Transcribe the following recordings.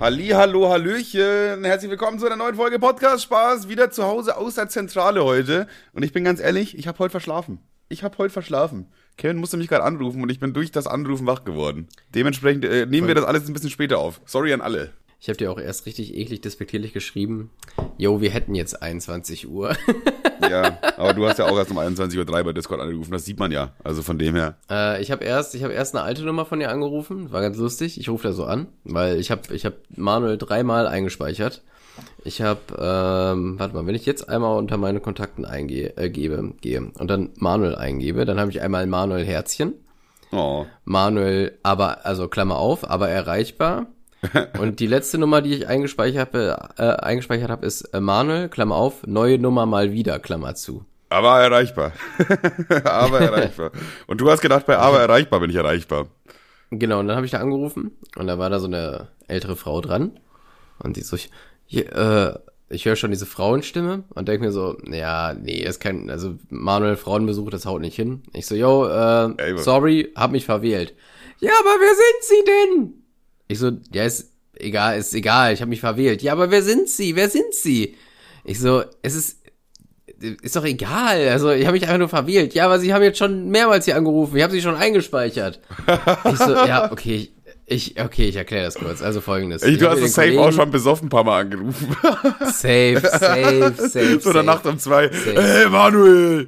Halli, hallo, hallöchen. Herzlich willkommen zu einer neuen Folge Podcast Spaß. Wieder zu Hause aus der Zentrale heute. Und ich bin ganz ehrlich, ich habe heute verschlafen. Kevin musste mich gerade anrufen und ich bin durch das Anrufen wach geworden. Dementsprechend nehmen wir das alles ein bisschen später auf. Sorry an alle. Ich habe dir auch erst richtig eklig despektierlich geschrieben, yo, wir hätten jetzt 21 Uhr. Ja, aber du hast ja auch erst um 21:03 Uhr bei Discord angerufen, das sieht man ja, also von dem her. Ich habe erst eine alte Nummer von dir angerufen, war ganz lustig, ich rufe da so an, weil ich hab Manuel 3-mal eingespeichert. Ich habe, warte mal, wenn ich jetzt einmal unter meine Kontakten gehe und dann Manuel eingebe, dann habe ich einmal Manuel Herzchen, Manuel, aber, also Klammer auf, aber erreichbar. Und die letzte Nummer, die ich eingespeichert habe, ist Manuel, Klammer auf, neue Nummer mal wieder, Klammer zu. Aber erreichbar. Aber erreichbar. Und du hast gedacht, bei aber erreichbar bin ich erreichbar. Genau, und dann habe ich da angerufen und da war da so eine ältere Frau dran und die so, ich höre schon diese Frauenstimme und denke mir so, ja, nee, ist kein, also Manuel, Frauenbesuch, das haut nicht hin. Ich so, yo, sorry, hab mich verwählt. Ja, aber wer sind Sie denn? Ich so, ja, ist egal, ich habe mich verwählt. Ja, aber wer sind Sie? Ich so, ist doch egal, also ich habe mich einfach nur verwählt. Ja, aber Sie haben jetzt schon mehrmals hier angerufen, ich habe Sie schon eingespeichert. Ich so, ja, okay, ich erkläre das kurz. Also folgendes. Du hast das safe auch schon besoffen ein paar Mal angerufen. Safe. So in der Nacht um 2. Hey, Manuel!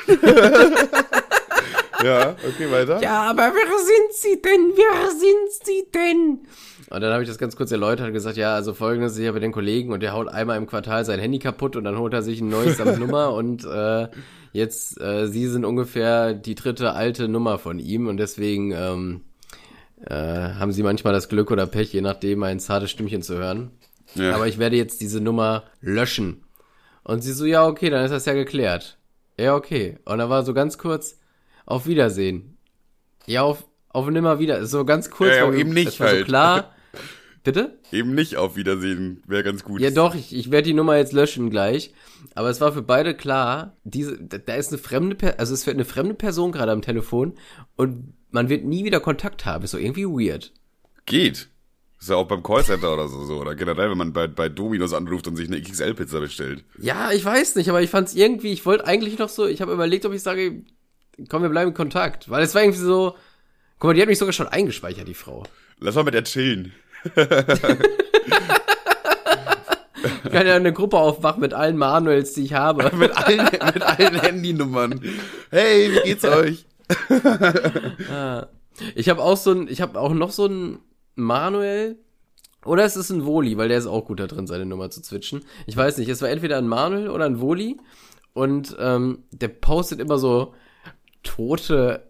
Ja, okay, weiter. Ja, aber wer sind Sie denn? Und dann habe ich das ganz kurz erläutert und gesagt, ja, also folgendes, ich habe den Kollegen und der haut einmal im Quartal sein Handy kaputt und dann holt er sich ein neues samt Nummer und jetzt, Sie sind ungefähr die dritte alte Nummer von ihm und deswegen haben Sie manchmal das Glück oder Pech, je nachdem, ein zartes Stimmchen zu hören. Ja. Aber ich werde jetzt diese Nummer löschen. Und sie so, ja, okay, dann ist das ja geklärt. Ja, okay. Und dann war so ganz kurz, auf Wiedersehen. Ja, auf Nimmerwieder. So ganz kurz. Ja, eben nicht das war halt. So klar. Bitte? Eben nicht auf Wiedersehen. Wäre ganz gut. Ja doch, ich werde die Nummer jetzt löschen gleich. Aber es war für beide klar, da ist es wird eine fremde Person gerade am Telefon und man wird nie wieder Kontakt haben. Ist so irgendwie weird. Geht. Ist ja auch beim Callcenter oder so. Oder generell, wenn man bei Domino's anruft und sich eine XXL-Pizza bestellt. Ja, ich weiß nicht, aber ich fand's irgendwie, ich wollte eigentlich noch so, ich habe überlegt, ob ich sage, komm, wir bleiben in Kontakt. Weil es war irgendwie so, guck mal, die hat mich sogar schon eingespeichert, die Frau. Lass mal mit der chillen. Ich kann ja eine Gruppe aufmachen mit allen Manuels, die ich habe. mit allen Handynummern. Hey, wie geht's euch? Ich habe auch noch so einen Manuel. Oder es ist ein Woli, weil der ist auch gut da drin, seine Nummer zu switchen. Ich weiß nicht, es war entweder ein Manuel oder ein Woli. Und der postet immer so tote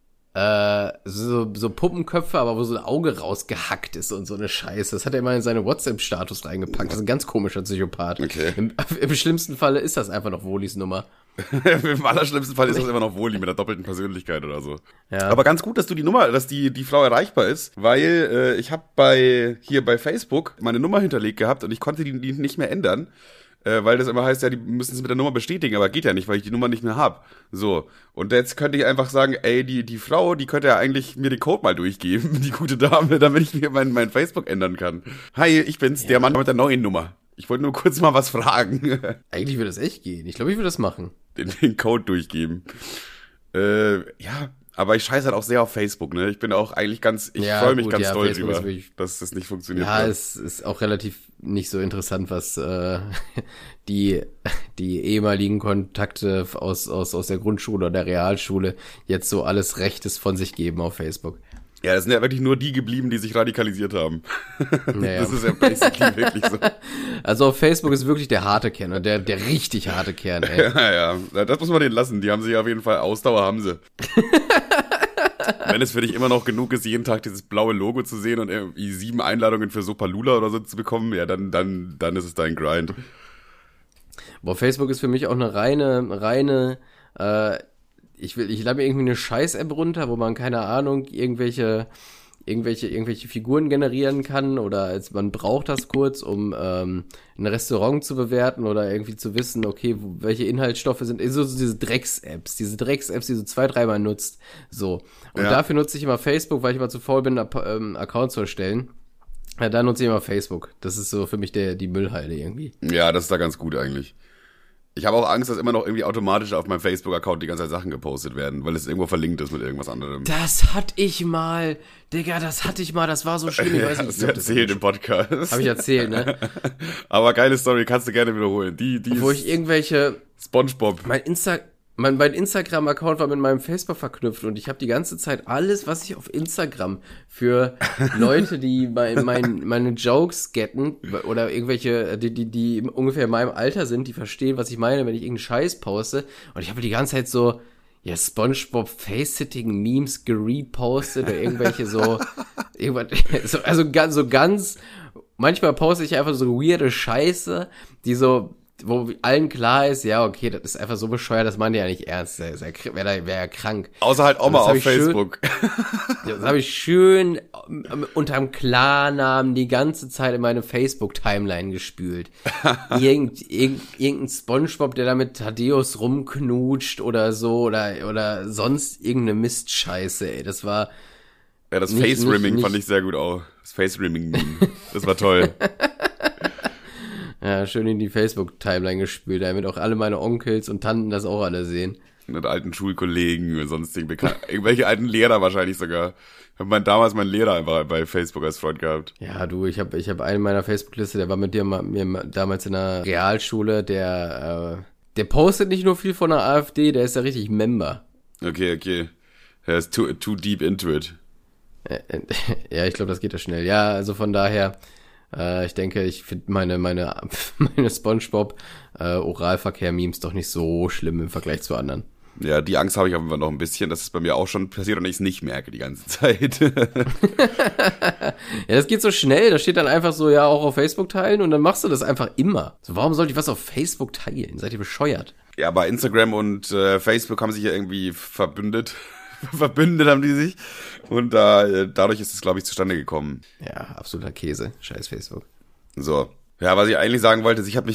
so Puppenköpfe, aber wo so ein Auge rausgehackt ist und so eine Scheiße. Das hat er immer in seine WhatsApp-Status reingepackt. Das ist ein ganz komischer Psychopath. Okay. Im schlimmsten Falle ist das einfach noch Wolis Nummer. Im allerschlimmsten Fall ist das immer noch Woli mit der doppelten Persönlichkeit oder so. Ja. Aber ganz gut, dass die Frau erreichbar ist, weil ich habe bei Facebook meine Nummer hinterlegt gehabt und ich konnte die nicht mehr ändern. Weil das immer heißt, ja, die müssen es mit der Nummer bestätigen, aber geht ja nicht, weil ich die Nummer nicht mehr hab. So, und jetzt könnte ich einfach sagen, ey, die Frau, die könnte ja eigentlich mir den Code mal durchgeben, die gute Dame, damit ich mir mein Facebook ändern kann. Hi, ich bin's, der Mann mit der neuen Nummer. Ich wollte nur kurz mal was fragen. Eigentlich würde das echt gehen. Ich glaube, ich würde das machen. Den Code durchgeben. Ja, aber ich scheiße halt auch sehr auf Facebook, ne? Ich bin auch eigentlich freue mich ganz doll drüber, dass das nicht funktioniert. Ja, es ist auch relativ nicht so interessant, was die ehemaligen Kontakte aus der Grundschule oder der Realschule jetzt so alles Rechtes von sich geben auf Facebook. Ja, das sind ja wirklich nur die geblieben, die sich radikalisiert haben. Naja. Das ist ja basically wirklich so. Also auf Facebook ist wirklich der harte Kern, der richtig harte Kern, ey. Ja, das muss man denen lassen. Die haben sich auf jeden Fall Ausdauer, haben sie. Wenn es für dich immer noch genug ist, jeden Tag dieses blaue Logo zu sehen und irgendwie 7 Einladungen für Sopalula oder so zu bekommen, ja, dann ist es dein Grind. Boah, Facebook ist für mich auch eine reine, ich lade mir irgendwie eine Scheiß-App runter, wo man, keine Ahnung, irgendwelche Figuren generieren kann oder man braucht das kurz, um ein Restaurant zu bewerten oder irgendwie zu wissen, okay, welche Inhaltsstoffe sind, so diese Drecks-Apps, die du 2-3 Mal nutzt, so. Und dafür nutze ich immer Facebook, weil ich immer zu faul bin, Account zu erstellen. Ja, da nutze ich immer Facebook. Das ist so für mich die Müllhalde irgendwie. Ja, das ist da ganz gut eigentlich. Ich habe auch Angst, dass immer noch irgendwie automatisch auf meinem Facebook-Account die ganze Zeit Sachen gepostet werden, weil es irgendwo verlinkt ist mit irgendwas anderem. Das hatte ich mal. Digga, das war so schlimm. Ich weiß nicht, hast du erzählt im Podcast. Habe ich erzählt, ne? Aber geile Story, kannst du gerne wiederholen. Die Wo ich irgendwelche... SpongeBob. Mein Instagram-Account war mit meinem Facebook verknüpft und ich habe die ganze Zeit alles, was ich auf Instagram für Leute, die meine Jokes getten oder irgendwelche, die ungefähr in meinem Alter sind, die verstehen, was ich meine, wenn ich irgendeinen Scheiß poste. Und ich habe die ganze Zeit so, ja, SpongeBob Face-Sitting-Memes gerepostet oder irgendwelche so, so ganz, manchmal poste ich einfach so weirde Scheiße, die so, wo allen klar ist, ja, okay, das ist einfach so bescheuert, das meint ihr ja nicht ernst, wäre ja krank. Außer halt auch mal auf Facebook. Das habe ich schön unterm Klarnamen die ganze Zeit in meine Facebook-Timeline gespült. Irgendein SpongeBob, der da mit Thaddeus rumknutscht oder so, oder sonst irgendeine Mistscheiße, ey, das war... Ja, das Face-Rimming fand ich sehr gut auch. Das Face-Rimming-Meme, das war toll. Ja, schön in die Facebook-Timeline gespielt, damit auch alle meine Onkels und Tanten das auch alle sehen. Mit alten Schulkollegen und sonstigen Bekannten. Irgendwelche alten Lehrer wahrscheinlich sogar. Ich habe damals meinen Lehrer einfach bei Facebook als Freund gehabt. Ja, du, ich hab einen meiner Facebook-Liste, der war mit mir damals in der Realschule, der postet nicht nur viel von der AfD, der ist ja richtig Member. Okay. Er ist too deep into it. Ja, ich glaube, das geht ja schnell. Ja, also von daher... ich denke, ich finde meine SpongeBob Oralverkehr-Memes doch nicht so schlimm im Vergleich zu anderen. Ja, die Angst habe ich aber noch ein bisschen, dass es bei mir auch schon passiert und ich es nicht merke die ganze Zeit. Ja, das geht so schnell, das steht dann einfach so, ja, auch auf Facebook teilen und dann machst du das einfach immer. So, warum sollte ich was auf Facebook teilen? Seid ihr bescheuert? Ja, bei Instagram und Facebook haben sich ja irgendwie verbündet. Verbündet haben die sich. Und dadurch ist es, glaube ich, zustande gekommen. Ja, absoluter Käse. Scheiß Facebook. So. Ja, was ich eigentlich sagen wollte, ist, ich bin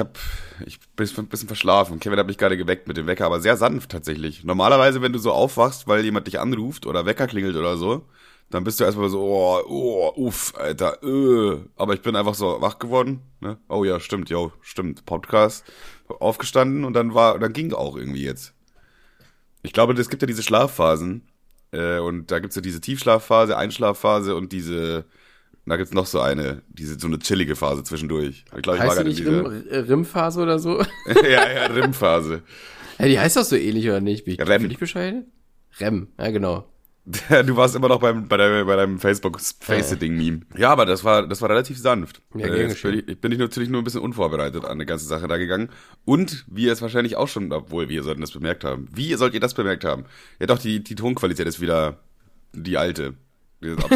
ein bisschen verschlafen. Kevin hat mich gerade geweckt mit dem Wecker, aber sehr sanft tatsächlich. Normalerweise, wenn du so aufwachst, weil jemand dich anruft oder Wecker klingelt oder so, dann bist du erstmal so, uff, Alter, Aber ich bin einfach so wach geworden, ne? Oh ja, stimmt, Podcast. Aufgestanden und dann ging auch irgendwie jetzt. Ich glaube, es gibt ja diese Schlafphasen und da gibt's ja diese Tiefschlafphase, Einschlafphase und da gibt's noch so eine chillige Phase zwischendurch. Ich glaub, heißt die nicht RIM-Phase oder so? ja, RIM-Phase. Ja, die heißt doch so ähnlich, oder nicht? REM. Bin ich bescheiden? REM, ja genau. Du warst immer noch bei deinem Facebook-Face-Sitting-Meme. Ja, aber das war relativ sanft. Ja, ich bin natürlich nur ein bisschen unvorbereitet an eine ganze Sache da gegangen. Und wie ihr es wahrscheinlich auch schon, obwohl wir sollten das bemerkt haben. Wie sollt ihr das bemerkt haben? Ja doch, die Tonqualität ist wieder die alte. Ob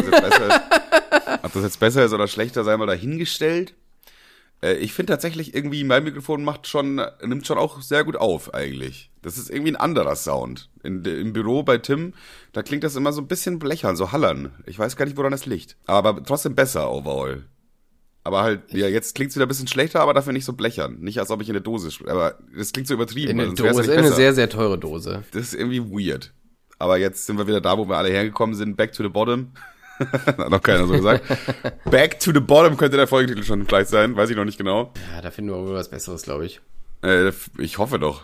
das jetzt besser ist oder schlechter, sei mal dahingestellt. Ich finde tatsächlich irgendwie, mein Mikrofon nimmt schon auch sehr gut auf eigentlich. Das ist irgendwie ein anderer Sound. Im Büro bei Tim, da klingt das immer so ein bisschen blechern, so hallern. Ich weiß gar nicht, woran das liegt. Aber trotzdem besser overall. Aber halt, ja, jetzt klingt's wieder ein bisschen schlechter, aber dafür nicht so blechern. Nicht, als ob ich in eine Dose aber das klingt so übertrieben. In eine sehr, sehr teure Dose. Das ist irgendwie weird. Aber jetzt sind wir wieder da, wo wir alle hergekommen sind. Back to the bottom. Hat noch keiner so gesagt. Back to the bottom könnte der Folgentitel schon gleich sein. Weiß ich noch nicht genau. Ja, da finden wir wohl was Besseres, glaube ich. Ich hoffe doch.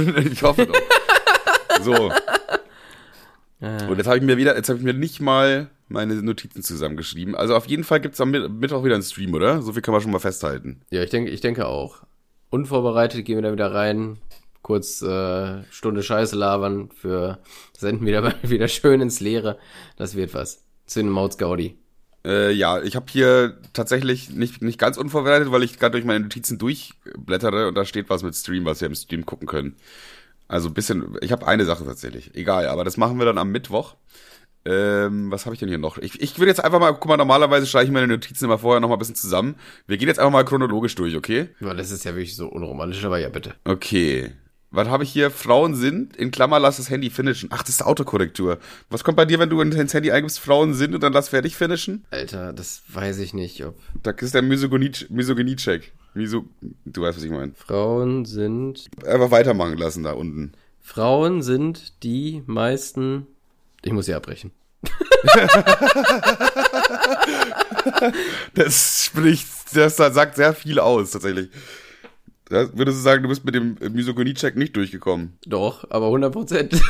So. Und jetzt habe ich mir nicht mal meine Notizen zusammengeschrieben. Also auf jeden Fall gibt's am Mittwoch wieder einen Stream, oder? So viel kann man schon mal festhalten. Ja, ich denke auch. Unvorbereitet gehen wir da wieder rein. Kurz Stunde Scheiße labern senden wieder schön ins Leere. Das wird was. Zu den Mauts Gaudi. Ja, ich habe hier tatsächlich nicht ganz unvorbereitet, weil ich gerade durch meine Notizen durchblättere und da steht was mit Stream, was wir im Stream gucken können. Also ein bisschen, ich habe eine Sache tatsächlich. Egal, aber das machen wir dann am Mittwoch. Was habe ich denn hier noch? Ich würde jetzt einfach mal, guck mal, normalerweise streiche ich meine Notizen immer vorher noch mal ein bisschen zusammen. Wir gehen jetzt einfach mal chronologisch durch, okay? Ja, das ist ja wirklich so unromantisch, aber ja, bitte. Okay. Was habe ich hier? Frauen sind, in Klammer, lass das Handy finishen. Ach, das ist Autokorrektur. Was kommt bei dir, wenn du ins Handy eingibst, Frauen sind und dann lass fertig finishen? Alter, das weiß ich nicht, ob... Da ist der Misogynie-Check. Du weißt, was ich meine. Frauen sind... Einfach weitermachen lassen da unten. Frauen sind die meisten... Ich muss hier abbrechen. Das sagt sehr viel aus, tatsächlich. Würdest du sagen, du bist mit dem Misogynie-Check nicht durchgekommen? Doch, aber 100%.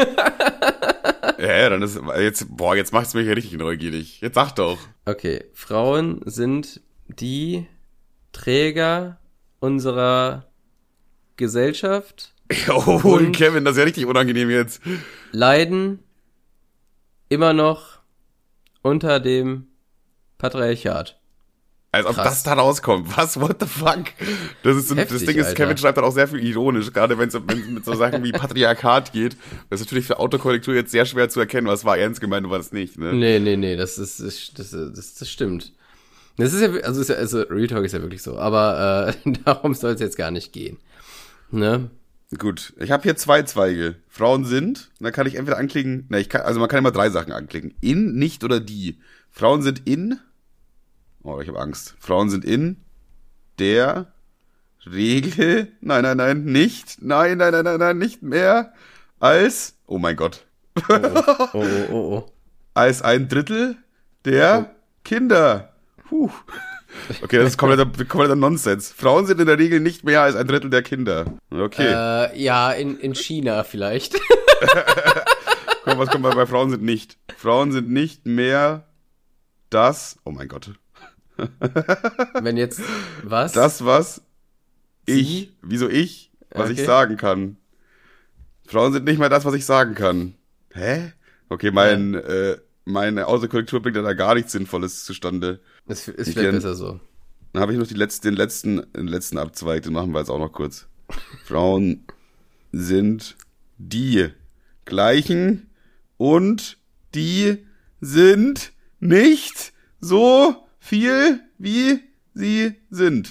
Ja, dann ist jetzt macht's mich ja richtig neugierig. Jetzt sag doch. Okay, Frauen sind die Träger unserer Gesellschaft. Oh, Und Kevin, das ist ja richtig unangenehm jetzt. leiden immer noch unter dem Patriarchat. Als ob Krass. das da rauskommt. Was? What the fuck? Das Heftig, Ding ist, Alter. Kevin schreibt dann auch sehr viel ironisch, gerade wenn es mit so Sachen wie Patriarchat geht. Das ist natürlich für Autokorrektur jetzt sehr schwer zu erkennen, was war ernst gemeint und was nicht, ne? Nee, das stimmt. Das ist ja, also Real Talk ist ja wirklich so, aber darum soll es jetzt gar nicht gehen. Ne? Gut, ich habe hier 2 Zweige. Frauen sind, dann kann ich entweder anklicken, man kann immer 3 Sachen anklicken. In, nicht oder die. Frauen sind in, oh, ich habe Angst. Frauen sind in der Regel, nein, nicht mehr als, oh mein Gott, Oh. als 1/3 der Kinder. Puh. Okay, das ist kompletter Nonsens. Frauen sind in der Regel nicht mehr als 1/3 der Kinder. Okay. Ja, in China vielleicht. Komm, was kommt bei Frauen sind nicht? Frauen sind nicht mehr das, oh mein Gott. Wenn jetzt, was? Das, was Sie? was ich Okay. sagen kann. Frauen sind nicht mehr das, was ich sagen kann. Hä? Okay, meine Autokorrektur bringt ja da gar nichts Sinnvolles zustande. Ist Ich vielleicht kenn- besser so. Dann habe ich noch den letzten Abzweig, den machen wir jetzt auch noch kurz. Frauen sind die gleichen und die sind nicht so viel, wie sie sind.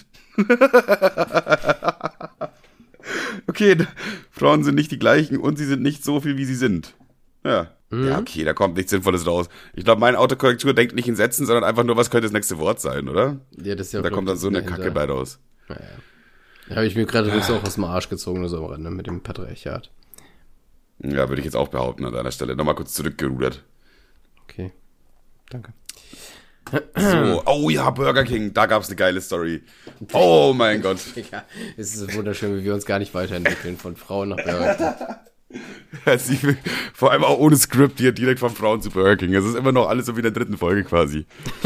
Okay, Frauen sind nicht die gleichen und sie sind nicht so viel, wie sie sind. Ja. Ja, okay, da kommt nichts Sinnvolles raus. Ich glaube, meine Autokorrektur denkt nicht in Sätzen, sondern einfach nur, was könnte das nächste Wort sein, oder? Ja, das ist ja Da kommt dann so eine dahinter. Kacke bei raus. Naja. Da habe ich mir gerade so auch aus dem Arsch gezogen, nur so am Rande mit dem Patriarchat. Ja, würde ich jetzt auch behaupten an deiner Stelle. Nochmal kurz zurückgerudert. Okay. Danke. So, oh ja, Burger King, da gab's eine geile Story. Oh mein Gott. Ja, es ist wunderschön, wie wir uns gar nicht weiterentwickeln von Frauen nach Burger King. Vor allem auch ohne Skript hier direkt von Frauen zu Burger King. Es ist immer noch alles so wie in der 3. Folge quasi.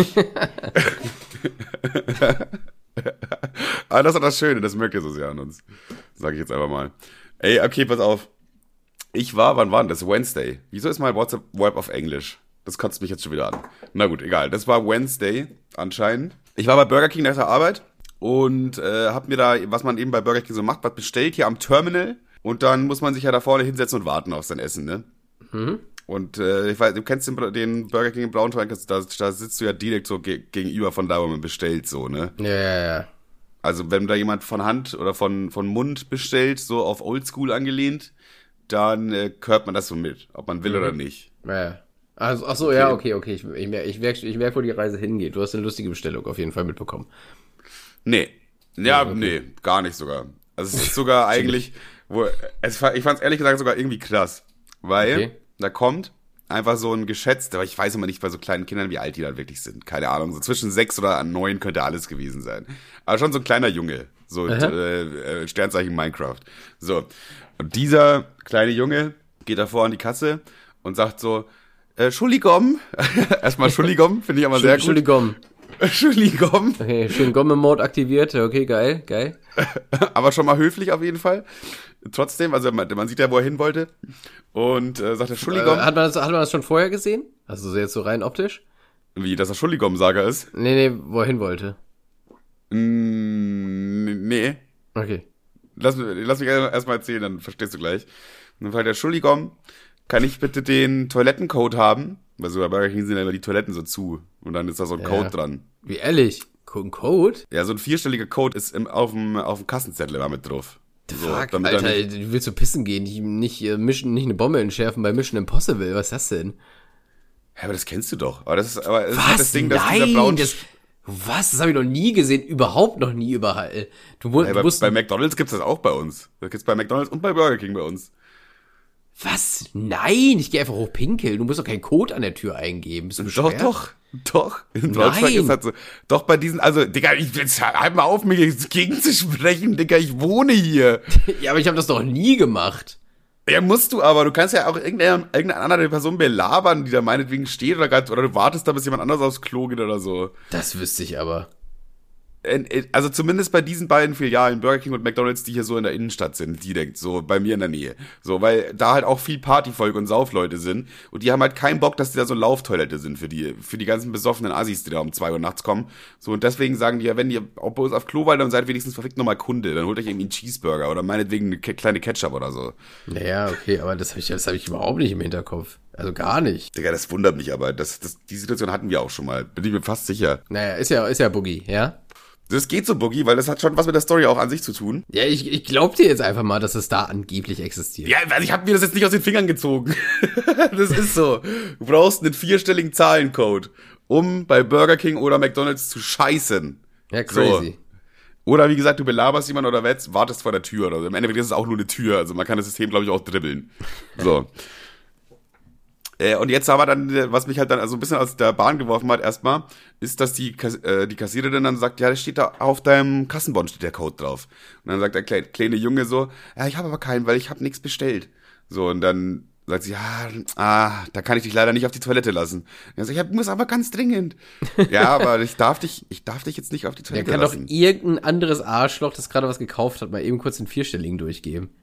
Aber das ist das Schöne, das merkt ihr so sehr an uns. Sag ich jetzt einfach mal. Ey, okay, pass auf. Wann war denn das? Wednesday. Wieso ist mein WhatsApp-Web auf Englisch? Das kotzt mich jetzt schon wieder an. Na gut, egal. Das war Wednesday anscheinend. Ich war bei Burger King nach der Arbeit und hab mir da, was man eben bei Burger King so macht, was bestellt hier am Terminal. Und dann muss man sich ja da vorne hinsetzen und warten auf sein Essen, ne? Mhm. Und ich weiß, du kennst den Burger King in Braunschweig, da sitzt du ja direkt so gegenüber von da, wo man bestellt, so, ne? Ja. Also wenn da jemand von Hand oder von Mund bestellt, so auf Oldschool angelehnt, dann hört man das so mit, ob man will oder nicht. Ja. Also, ach so, ja, okay. Ich merk, wo die Reise hingeht. Du hast eine lustige Bestellung auf jeden Fall mitbekommen. Nee. Ja, okay. Nee, gar nicht sogar. Also es ist sogar eigentlich, ich fand's ehrlich gesagt sogar irgendwie krass, weil da kommt einfach so ein geschätzter, aber ich weiß immer nicht bei so kleinen Kindern, wie alt die dann wirklich sind. Keine Ahnung, so zwischen 6 oder 9 könnte alles gewesen sein. Aber schon so ein kleiner Junge, so Sternzeichen Minecraft. So, und dieser kleine Junge geht davor an die Kasse und sagt so, Entschuldigung. Erstmal Entschuldigung, finde ich aber sehr gut. Entschuldigung. Entschuldigung. Okay, schön Gomme-Mode aktiviert. Okay, geil. Aber schon mal höflich auf jeden Fall. Trotzdem, also man sieht ja, wo er hin wollte. Und sagt Entschuldigung. Hat man das schon vorher gesehen? Also jetzt so rein optisch? Wie, dass er Entschuldigung-Sager ist? Nee, wo er hin wollte. Nee. Okay. Lass mich erstmal erzählen, dann verstehst du gleich. Und dann fragt er, Entschuldigung, kann ich bitte den Toilettencode haben? Weil so bei Burger King sind ja immer die Toiletten so zu. Und dann ist da so ein Code dran. Wie ehrlich? Ein Code? Ja, so ein 4-stelliger Code ist auf dem Kassenzettel immer mit drauf. So, Fuck, damit Alter, dann du willst so pissen gehen, nicht eine Bombe entschärfen bei Mission Impossible. Was ist das denn? Ja, aber das kennst du doch. Aber das ist halt Was? das Ding, dass Nein, dieser Braun... was? Das habe ich noch nie gesehen. Überhaupt noch nie überall. Du musst... Bei McDonald's gibt's das auch bei uns. Das gibt's bei McDonald's und bei Burger King bei uns. Was? Nein, ich gehe einfach hoch pinkeln. Du musst doch keinen Code an der Tür eingeben. Bist du bescheuert? Doch. In Braunschweig ist halt so. Doch bei diesen, also, Digga, halt mal auf, mich gegenzusprechen, Digga, ich wohne hier. Ja, aber ich habe das doch nie gemacht. Ja, musst du aber. Du kannst ja auch irgendeine andere Person belabern, die da meinetwegen steht oder du wartest da, bis jemand anders aufs Klo geht oder so. Das wüsste ich aber. Also zumindest bei diesen beiden Filialen, Burger King und McDonald's, die hier so in der Innenstadt sind, direkt, so bei mir in der Nähe. So, weil da halt auch viel Partyvolk und Saufleute sind. Und die haben halt keinen Bock, dass die da so Lauftoilette sind für die ganzen besoffenen Assis, die da um 2 Uhr nachts kommen. So, und deswegen sagen die ja, wenn ihr auch bei uns auf Klo wollt, dann seid wenigstens verfickt nochmal Kunde. Dann holt euch irgendwie einen Cheeseburger oder meinetwegen eine kleine Ketchup oder so. Naja, okay, aber das hab ich überhaupt nicht im Hinterkopf. Also gar nicht. Digga, das wundert mich aber. Die Situation hatten wir auch schon mal. Bin ich mir fast sicher. Naja, ist ja Boogie, ja? Das geht so, Boogie, weil das hat schon was mit der Story auch an sich zu tun. Ja, ich glaub dir jetzt einfach mal, dass es da angeblich existiert. Ja, also ich habe mir das jetzt nicht aus den Fingern gezogen. Das ist so. Du brauchst einen 4-stelligen Zahlencode, um bei Burger King oder McDonald's zu scheißen. Ja, crazy. So. Oder wie gesagt, du belaberst jemanden oder wartest vor der Tür oder so. Im Endeffekt ist es auch nur eine Tür. Also man kann das System, glaube ich, auch dribbeln. So. Und jetzt aber dann, was mich halt dann also ein bisschen aus der Bahn geworfen hat erstmal, ist, dass die Kassiererin dann sagt, ja, das steht da auf deinem Kassenbon, steht der Code drauf. Und dann sagt der kleine Junge so, ja, ich habe aber keinen, weil ich habe nichts bestellt. So, und dann sagt sie, ja, da kann ich dich leider nicht auf die Toilette lassen. Und ich muss aber ganz dringend. Ja, aber ich darf dich jetzt nicht auf die Toilette lassen. Der kann doch irgendein anderes Arschloch, das gerade was gekauft hat, mal eben kurz den 4-Stelligen durchgeben.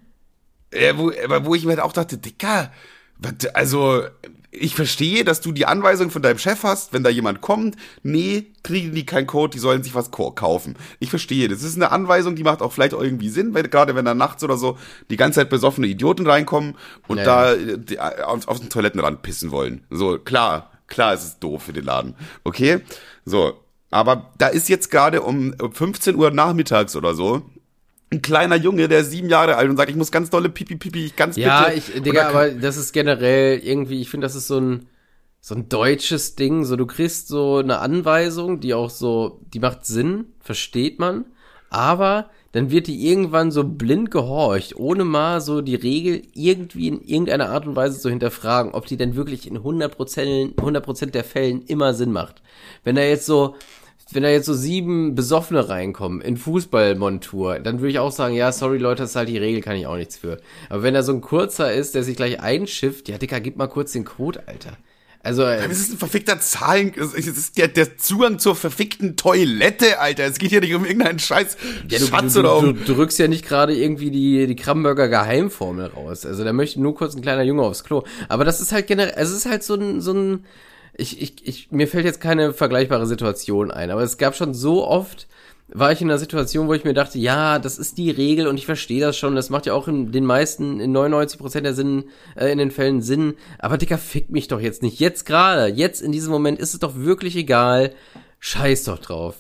Wo ich mir halt auch dachte, Dicker, also, ich verstehe, dass du die Anweisung von deinem Chef hast, wenn da jemand kommt, nee, kriegen die keinen Code, die sollen sich was kaufen. Ich verstehe, das ist eine Anweisung, die macht auch vielleicht irgendwie Sinn, weil gerade wenn da nachts oder so die ganze Zeit besoffene Idioten reinkommen und da auf den Toilettenrand pissen wollen. So, klar, es ist doof für den Laden. Okay? So, aber da ist jetzt gerade um 15 Uhr nachmittags oder so ein kleiner Junge, der ist 7 Jahre alt und sagt, ich muss ganz dolle pipi, ich ganz bitte. Ja, Digga, aber das ist generell irgendwie, ich finde, das ist so ein deutsches Ding, so du kriegst so eine Anweisung, die auch so, die macht Sinn, versteht man, aber dann wird die irgendwann so blind gehorcht, ohne mal so die Regel irgendwie in irgendeiner Art und Weise zu hinterfragen, ob die denn wirklich in 100% der Fällen immer Sinn macht. Wenn da jetzt so 7 Besoffene reinkommen in Fußballmontur, dann würde ich auch sagen, ja, sorry Leute, das ist halt die Regel, kann ich auch nichts für. Aber wenn da so ein kurzer ist, der sich gleich einschifft, ja, Dicker, gib mal kurz den Code, Alter. Also, das ist ein verfickter es ist der Zugang zur verfickten Toilette, Alter. Es geht hier nicht um irgendeinen Scheiß Schatz oder um... Du drückst ja nicht gerade irgendwie die Krabbenburger Geheimformel raus. Also, da möchte nur kurz ein kleiner Junge aufs Klo. Aber das ist halt generell, es ist halt so ein mir fällt jetzt keine vergleichbare Situation ein, aber es gab schon so oft, war ich in einer Situation, wo ich mir dachte, ja, das ist die Regel und ich verstehe das schon, das macht ja auch in 99% der in den Fällen Sinn, aber Dicker, fick mich doch jetzt nicht, jetzt in diesem Moment ist es doch wirklich egal, scheiß doch drauf.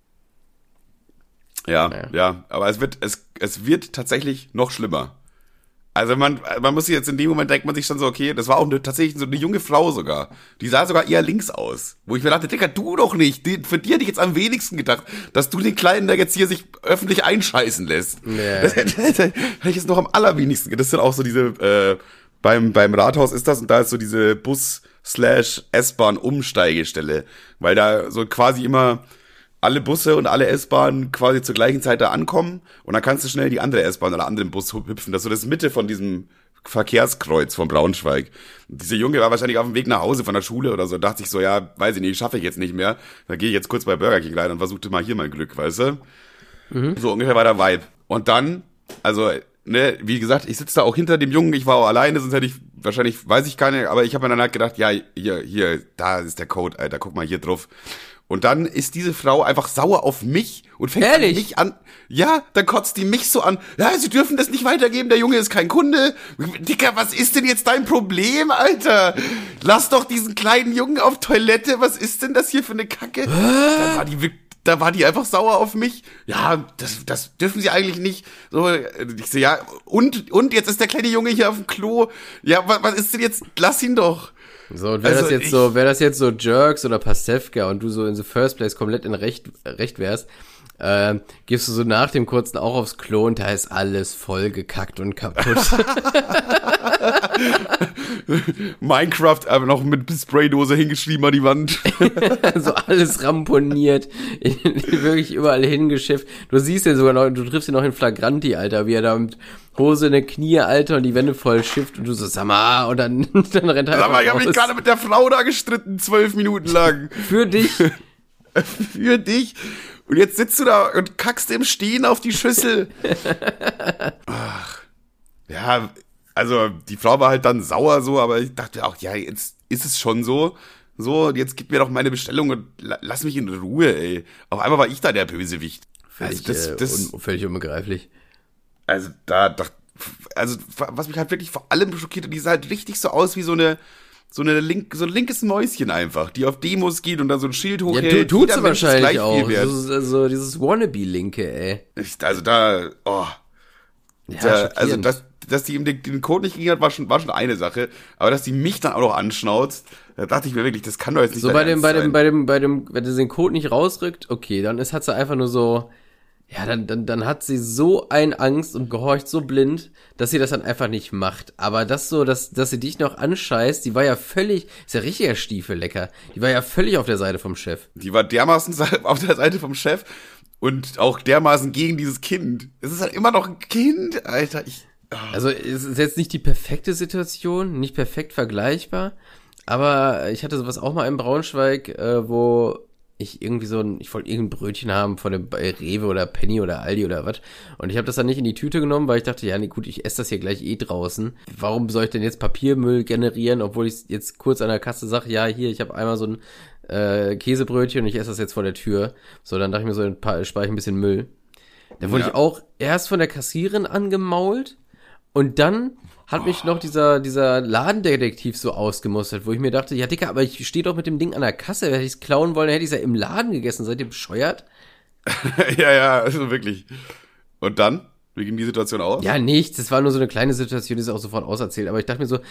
Ja, aber es wird tatsächlich noch schlimmer. Also man muss sich jetzt in dem Moment denkt man sich schon so, okay, das war auch tatsächlich so eine junge Frau sogar. Die sah sogar eher links aus. Wo ich mir dachte, Dicker, du doch nicht. Für die hätte ich jetzt am wenigsten gedacht, dass du den Kleinen, der jetzt hier sich öffentlich einscheißen lässt. Yeah. Das hätte ich jetzt noch am allerwenigsten gedacht. Das sind auch so diese, beim Rathaus ist das und da ist so diese Bus/S-Bahn-Umsteigestelle. Weil da so quasi immer alle Busse und alle S-Bahnen quasi zur gleichen Zeit da ankommen und dann kannst du schnell die andere S-Bahn oder anderen Bus hüpfen. Das ist so das Mitte von diesem Verkehrskreuz von Braunschweig. Und dieser Junge war wahrscheinlich auf dem Weg nach Hause von der Schule oder so. Dachte ich so, ja, weiß ich nicht, schaffe ich jetzt nicht mehr. Dann gehe ich jetzt kurz bei Burger King rein und versuchte mal hier mein Glück, weißt du? Mhm. So ungefähr war der Vibe. Und dann, also, ne, wie gesagt, ich sitze da auch hinter dem Jungen, ich war auch alleine, sonst hätte ich wahrscheinlich, weiß ich keine, aber ich habe mir dann halt gedacht, ja, hier, da ist der Code, Alter, guck mal hier drauf. Und dann ist diese Frau einfach sauer auf mich und fängt an mich an. Ja, dann kotzt die mich so an. Ja, sie dürfen das nicht weitergeben, der Junge ist kein Kunde. Dicker, was ist denn jetzt dein Problem, Alter? Lass doch diesen kleinen Jungen auf Toilette. Was ist denn das hier für eine Kacke? Da war die einfach sauer auf mich. Ja, das dürfen sie eigentlich nicht. So, ich so, ja, und jetzt ist der kleine Junge hier auf dem Klo. Ja, was ist denn jetzt? Lass ihn doch. So, und wäre das jetzt so Jerks oder Pastewka und du so in the first place komplett in Recht wärst, gehst du so nach dem kurzen auch aufs Klo und da ist alles voll gekackt und kaputt. Minecraft aber noch mit Spraydose hingeschrieben an die Wand. So alles ramponiert, wirklich überall hingeschifft. Du siehst ja sogar noch, du triffst ihn noch in Flagranti, Alter, wie er da mit Hose in der Knie, Alter, und die Wände voll schifft und du so, sag mal, und dann rennt er Sag mal, ich hab raus. mich gerade mit der Frau da gestritten, 12 Minuten lang. Für dich. Für dich. Und jetzt sitzt du da und kackst im Stehen auf die Schüssel. Ach. Ja, also die Frau war halt dann sauer so, aber ich dachte auch, ja, jetzt ist es schon so. So, jetzt gib mir doch meine Bestellung und lass mich in Ruhe, ey. Auf einmal war ich da der Bösewicht. Völlig unbegreiflich. Also was mich halt wirklich vor allem schockiert hat, die sah halt richtig so aus wie so ein linkes Mäuschen einfach, die auf Demos geht und dann so ein Schild hochhält. Ja, tut sie wahrscheinlich auch. So dieses Wannabe-Linke, ey. Dass die ihm den Code nicht gegeben hat, war schon eine Sache. Aber dass die mich dann auch noch anschnauzt, da dachte ich mir wirklich, das kann doch jetzt nicht so sein. wenn sie den Code nicht rausrückt, okay, dann hat sie einfach nur so, ja, dann hat sie so eine Angst und gehorcht so blind, dass sie das dann einfach nicht macht. Aber das so, dass sie dich noch anscheißt, die war ja völlig, ist ja richtiger Stiefellecker. Die war ja völlig auf der Seite vom Chef. Die war dermaßen auf der Seite vom Chef und auch dermaßen gegen dieses Kind. Es ist halt immer noch ein Kind, Alter. Also es ist jetzt nicht die perfekte Situation, nicht perfekt vergleichbar, aber ich hatte sowas auch mal in Braunschweig, wo ich irgendwie ich wollte irgendein Brötchen haben von dem Rewe oder Penny oder Aldi oder was, und ich habe das dann nicht in die Tüte genommen, weil ich dachte, ja nee gut, ich esse das hier gleich draußen. Warum soll ich denn jetzt Papiermüll generieren, obwohl ich jetzt kurz an der Kasse sage, ja hier, ich habe einmal so ein Käsebrötchen und ich esse das jetzt vor der Tür. So, dann dachte ich mir so, dann spare ich ein bisschen Müll. Da wurde ich auch erst von der Kassiererin angemault. Und dann hat mich noch dieser Ladendetektiv so ausgemustert, wo ich mir dachte, ja Dicker, aber ich stehe doch mit dem Ding an der Kasse, hätte ich es klauen wollen, hätte ich es ja im Laden gegessen, seid ihr bescheuert? Ja, also wirklich. Und dann? Wie ging die Situation aus? Ja, nichts, das war nur so eine kleine Situation, die ist auch sofort auserzählt, aber ich dachte mir so,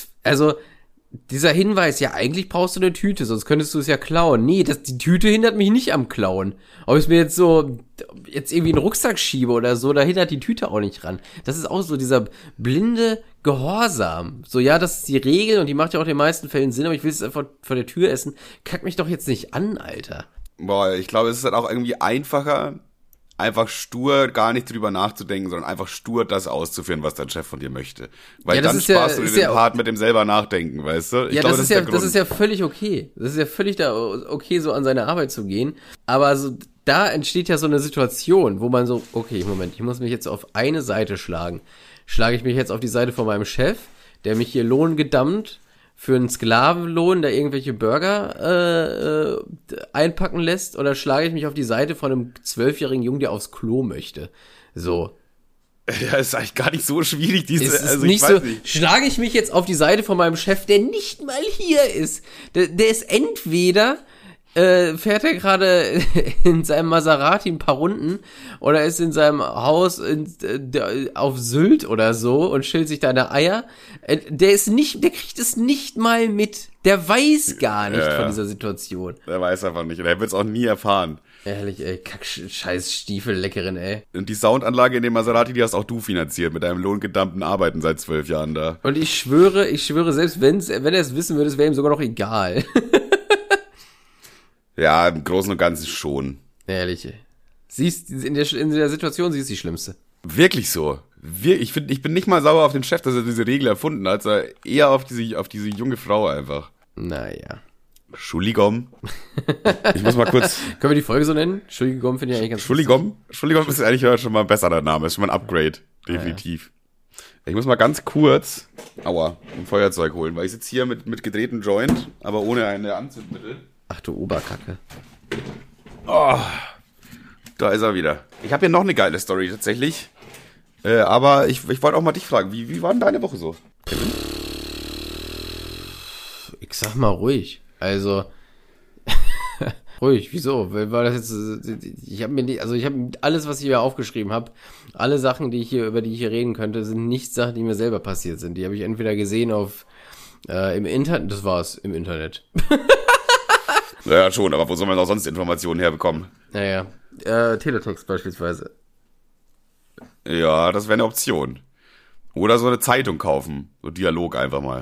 dieser Hinweis, ja, eigentlich brauchst du eine Tüte, sonst könntest du es ja klauen. Nee, die Tüte hindert mich nicht am Klauen. Ob ich mir jetzt irgendwie einen Rucksack schiebe oder so, da hindert die Tüte auch nicht ran. Das ist auch so dieser blinde Gehorsam. So, ja, das ist die Regel und die macht ja auch in den meisten Fällen Sinn, aber ich will es einfach vor der Tür essen. Kack mich doch jetzt nicht an, Alter. Boah, ich glaube, es ist halt auch irgendwie einfacher, einfach stur gar nicht drüber nachzudenken, sondern einfach stur das auszuführen, was dein Chef von dir möchte. Weil ja, dann sparst du dir den Part mit dem selber nachdenken, weißt du? Ich glaube, das ist ja völlig okay. Das ist ja völlig okay, so an seine Arbeit zu gehen. Aber so, da entsteht ja so eine Situation, wo man so, okay, Moment, ich muss mich jetzt auf eine Seite schlagen. Schlage ich mich jetzt auf die Seite von meinem Chef, der mich hier lohngedammt für einen Sklavenlohn, der irgendwelche Burger einpacken lässt, oder schlage ich mich auf die Seite von einem 12-jährigen Jungen, der aufs Klo möchte? So. Ja, ist eigentlich gar nicht so schwierig, schlage ich mich jetzt auf die Seite von meinem Chef, der nicht mal hier ist. Der ist entweder fährt er gerade in seinem Maserati ein paar Runden oder ist in seinem Haus auf Sylt oder so und schält sich da eine Eier. Der kriegt es nicht mal mit. Der weiß gar nicht von dieser Situation. Der weiß einfach nicht. Und er wird es auch nie erfahren. Ehrlich, ey, scheiß Stiefelleckerin, ey. Und die Soundanlage in dem Maserati, die hast auch du finanziert mit deinem lohngedammten Arbeiten seit 12 Jahren da. Und ich schwöre, selbst wenn er es wissen würde, es wäre ihm sogar noch egal. Ja, im Großen und Ganzen schon. Ehrlich, ey. In der Situation, sie ist die Schlimmste. Wirklich so. Ich bin nicht mal sauer auf den Chef, dass er diese Regel erfunden hat, sondern eher auf diese junge Frau einfach. Naja. Entschuldigung. Ich muss mal kurz... Können wir die Folge so nennen? Entschuldigung, finde ich eigentlich ganz Entschuldigung ist eigentlich schon mal ein besserer Name. Ist schon mal ein Upgrade. Definitiv. Ja. Ich muss mal ganz kurz ein Feuerzeug holen, weil ich sitze hier mit gedrehtem Joint, aber ohne eine Anzündmittel. Ach du Oberkacke. Oh, da ist er wieder. Ich habe hier noch eine geile Story tatsächlich. Aber ich wollte auch mal dich fragen, wie war denn deine Woche so? Ich sag mal ruhig. Also ruhig, wieso? War das jetzt? Ich habe alles, was ich hier aufgeschrieben habe, alle Sachen, über die ich hier reden könnte, sind nicht Sachen, die mir selber passiert sind. Die habe ich entweder gesehen auf Im Internet, das war's, im Internet. Ja, schon, aber wo soll man auch sonst Informationen herbekommen? Naja, Teletext beispielsweise. Ja, das wäre eine Option. Oder so eine Zeitung kaufen. So Dialog einfach mal.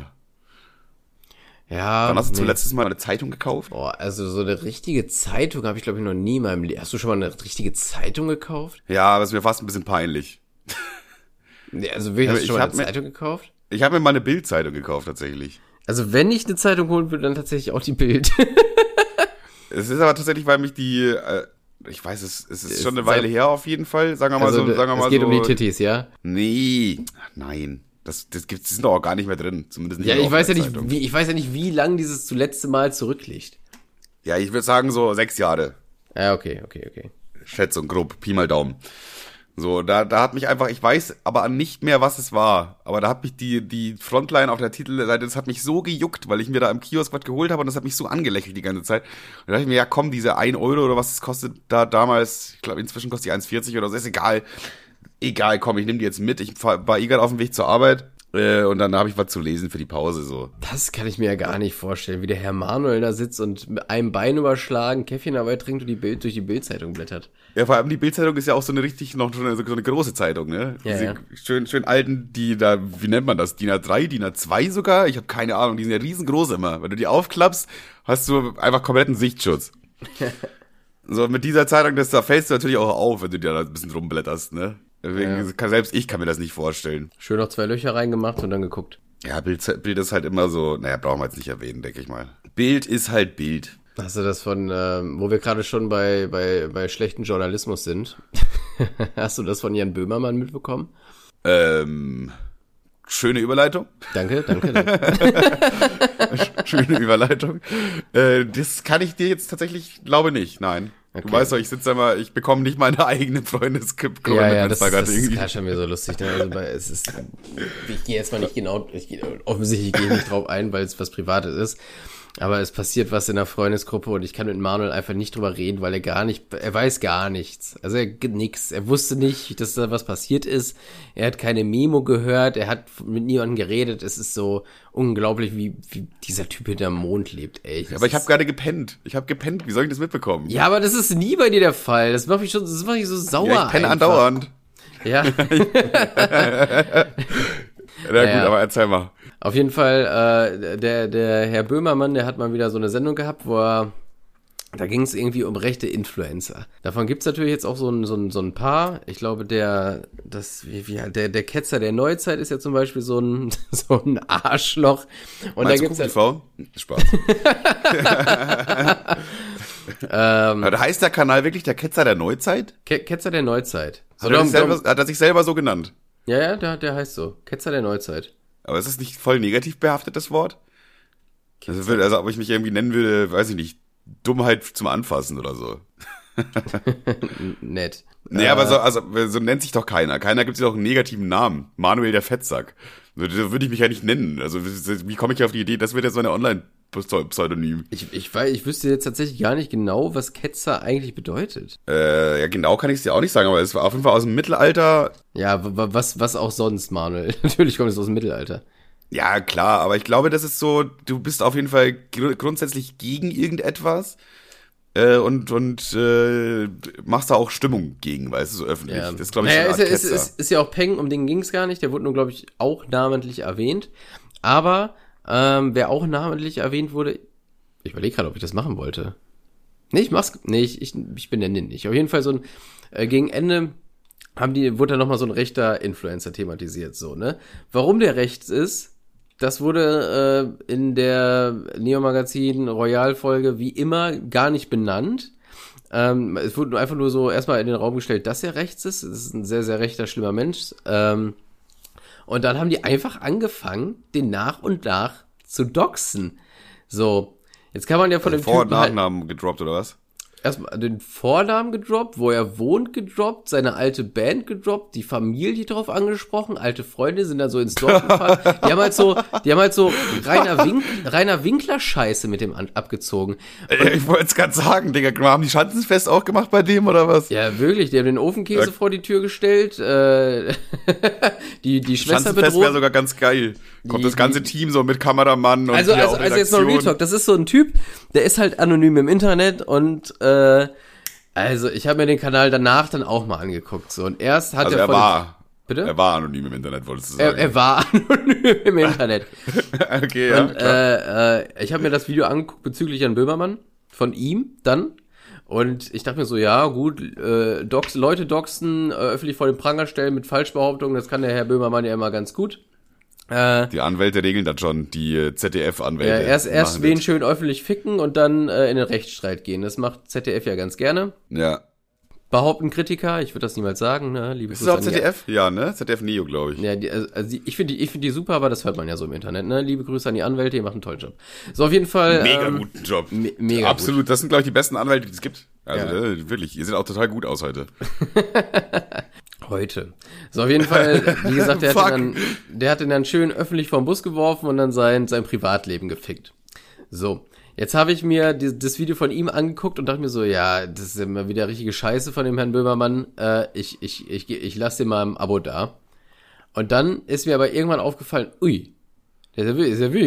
Ja. Wann hast du zuletzt mal eine Zeitung gekauft? Boah, also so eine richtige Zeitung habe ich, glaube ich, noch nie in meinem Leben. Hast du schon mal eine richtige Zeitung gekauft? Ja, aber es ist mir fast ein bisschen peinlich. Nee, also wirklich, hast du schon mal eine Zeitung gekauft? Ich habe mir mal eine Bild-Zeitung gekauft, tatsächlich. Also wenn ich eine Zeitung holen würde, dann tatsächlich auch die Bild. Es ist aber tatsächlich, weil mich die, ich weiß, es ist schon eine Weile her auf jeden Fall, sagen wir mal Also, so, sagen wir mal so. es geht um die Tittis, ja? Nee, nein. Die sind doch auch gar nicht mehr drin, zumindest nicht Ja, in der ich weiß ja Zeitung. nicht, wie lang dieses zuletzt Mal zurückliegt. Ja, ich würde sagen so 6 Jahre. Ja, okay. Schätzung, grob, Pi mal Daumen. So, da hat mich einfach, ich weiß aber nicht mehr, was es war, aber da hat mich die Frontline auf der Titelseite, das hat mich so gejuckt, weil ich mir da im Kiosk was geholt habe und das hat mich so angelächelt die ganze Zeit. Und da dachte ich mir, ja komm, diese 1 Euro oder was es kostet da damals, ich glaube inzwischen kostet die 1,40 oder so, ist egal. Egal, komm, ich nehme die jetzt mit. Ich war gerade auf dem Weg zur Arbeit und dann habe ich was zu lesen für die Pause so. Das kann ich mir ja gar nicht vorstellen, wie der Herr Manuel da sitzt und mit einem Bein überschlagen, Käffchen dabei trinkt und durch die Bildzeitung blättert. Ja, vor allem die Bildzeitung ist ja auch so eine richtig, noch so eine große Zeitung, ne? Ja. Schön alten, die da, wie nennt man das? DIN A3, DIN A2 sogar? Ich habe keine Ahnung, die sind ja riesengroß immer. Wenn du die aufklappst, hast du einfach kompletten Sichtschutz. So, mit dieser Zeitung, da fällst du natürlich auch auf, wenn du dir da ein bisschen rumblätterst, ne? Deswegen selbst ich kann mir das nicht vorstellen. Schön noch 2 Löcher reingemacht und dann geguckt. Ja, Bild ist halt immer so, naja, brauchen wir jetzt nicht erwähnen, denke ich mal. Bild ist halt Bild. Hast du das von, wo wir gerade schon bei schlechten Journalismus sind, hast du das von Jan Böhmermann mitbekommen? Schöne Überleitung. Danke. Schöne Überleitung. Das kann ich dir jetzt tatsächlich, glaube nicht, nein. Okay. Du weißt doch, ich sitze immer, ich bekomme nicht meine eigene Freundesgruppe. Ja, das ist schon mir so lustig. Ne? Also ich gehe jetzt mal nicht genau, offensichtlich gehe ich nicht drauf ein, weil es was Privates ist. Aber es passiert was in der Freundesgruppe und ich kann mit Manuel einfach nicht drüber reden, weil er weiß gar nichts. Also er wusste nicht, dass da was passiert ist. Er hat keine Memo gehört, er hat mit niemandem geredet. Es ist so unglaublich, wie dieser Typ hinterm Mond lebt, ey. Aber ich habe gerade gepennt. Wie soll ich das mitbekommen? Ja, aber das ist nie bei dir der Fall. Das macht mich so sauer. Ja, ich penne andauernd. Ja. Na gut, aber erzähl mal. Auf jeden Fall, der Herr Böhmermann, der hat mal wieder so eine Sendung gehabt, da ging es irgendwie um rechte Influencer. Davon gibt's natürlich jetzt auch so ein paar. Ich glaube, der Ketzer der Neuzeit ist ja zum Beispiel so ein Arschloch. Und meinst da gibt's TV? Spaß. Da heißt der Kanal wirklich der Ketzer der Neuzeit? Ketzer der Neuzeit. Hat er sich selber so genannt? Ja, der heißt so. Ketzer der Neuzeit. Aber ist das nicht voll negativ behaftetes Wort? Also ob ich mich irgendwie nennen würde, weiß ich nicht, Dummheit zum Anfassen oder so. Nett. Nee, aber so nennt sich doch keiner. Keiner gibt sich doch einen negativen Namen. Manuel der Fettsack. So würde ich mich ja nicht nennen. Also wie komme ich auf die Idee, das wird jetzt so eine Online-Pseudonym. Ich wüsste jetzt tatsächlich gar nicht genau, was Ketzer eigentlich bedeutet. Ja, genau kann ich es dir auch nicht sagen, aber es war auf jeden Fall aus dem Mittelalter. Ja, was auch sonst, Manuel. Natürlich kommt es aus dem Mittelalter. Ja, klar, aber ich glaube, das ist so, du bist auf jeden Fall grundsätzlich gegen irgendetwas und machst da auch Stimmung gegen, weißt du, so öffentlich. Ja. Das ist, glaube ich, naja, ist ja auch Peng, um den ging es gar nicht, der wurde nur, glaube ich, auch namentlich erwähnt. Aber wer auch namentlich erwähnt wurde, ich überlege gerade, ob ich das machen wollte. Nee, ich benenne den nicht. Auf jeden Fall so ein, gegen Ende wurde da nochmal so ein rechter Influencer thematisiert, so, ne? Warum der rechts ist, das wurde in der Neo-Magazin Royal-Folge wie immer gar nicht benannt. Es wurde einfach nur so erstmal in den Raum gestellt, dass er rechts ist. Das ist ein sehr, sehr rechter, schlimmer Mensch. Und dann haben die einfach angefangen, den nach und nach zu doxen. So, jetzt kann man ja von dem Vor- und Typen Nachnamen gedroppt, oder was? erstmal den Vornamen gedroppt, wo er wohnt gedroppt, seine alte Band gedroppt, die Familie drauf angesprochen, alte Freunde sind dann so ins Dorf gefahren. Die haben halt so reiner Winkler-Scheiße mit dem abgezogen. Ich wollte es gerade sagen, Digga, haben die Schanzenfest auch gemacht bei dem, oder was? Ja, wirklich, die haben den Ofenkäse vor die Tür gestellt, die Schwester Schanzenfest bedroht. wäre sogar ganz geil. Kommt das ganze Team so mit Kameramann und Also hier auch jetzt mal Real Talk, das ist so ein Typ, der ist halt anonym im Internet und also ich habe mir den Kanal danach dann auch mal angeguckt so und erst hat also er Bitte? Er war anonym im Internet, wolltest du sagen. Er war anonym im Internet. Okay, ja. Und ich habe mir das Video angeguckt bezüglich Jan Böhmermann von ihm dann und ich dachte mir so, ja gut, Leute doxen, öffentlich vor den Pranger stellen mit Falschbehauptungen, das kann der Herr Böhmermann ja immer ganz gut. Die Anwälte regeln das schon, die ZDF-Anwälte. Ja, erst wen schön öffentlich ficken und dann in den Rechtsstreit gehen. Das macht ZDF ja ganz gerne. Ja. Behaupten Kritiker, ich würde das niemals sagen, ne? Liebe Ist das auch ZDF? Ja, ne? ZDF Neo, glaube ich. Ja, ich finde die super, aber das hört man ja so im Internet, ne? Liebe Grüße an die Anwälte, ihr macht einen tollen Job. So, auf jeden Fall. Mega guten Job. Mega Absolut, gut. Das sind, glaube ich, die besten Anwälte, die es gibt. Also, ja. Wirklich, ihr seht auch total gut aus heute. Heute. So, auf jeden Fall, wie gesagt, der hat ihn dann schön öffentlich vom Bus geworfen und dann sein Privatleben gefickt. So. Jetzt habe ich mir das Video von ihm angeguckt und dachte mir so, ja, das ist immer wieder richtige Scheiße von dem Herrn Böhmermann. Ich lasse dir mal ein Abo da. Und dann ist mir aber irgendwann aufgefallen, ui, der bringt ja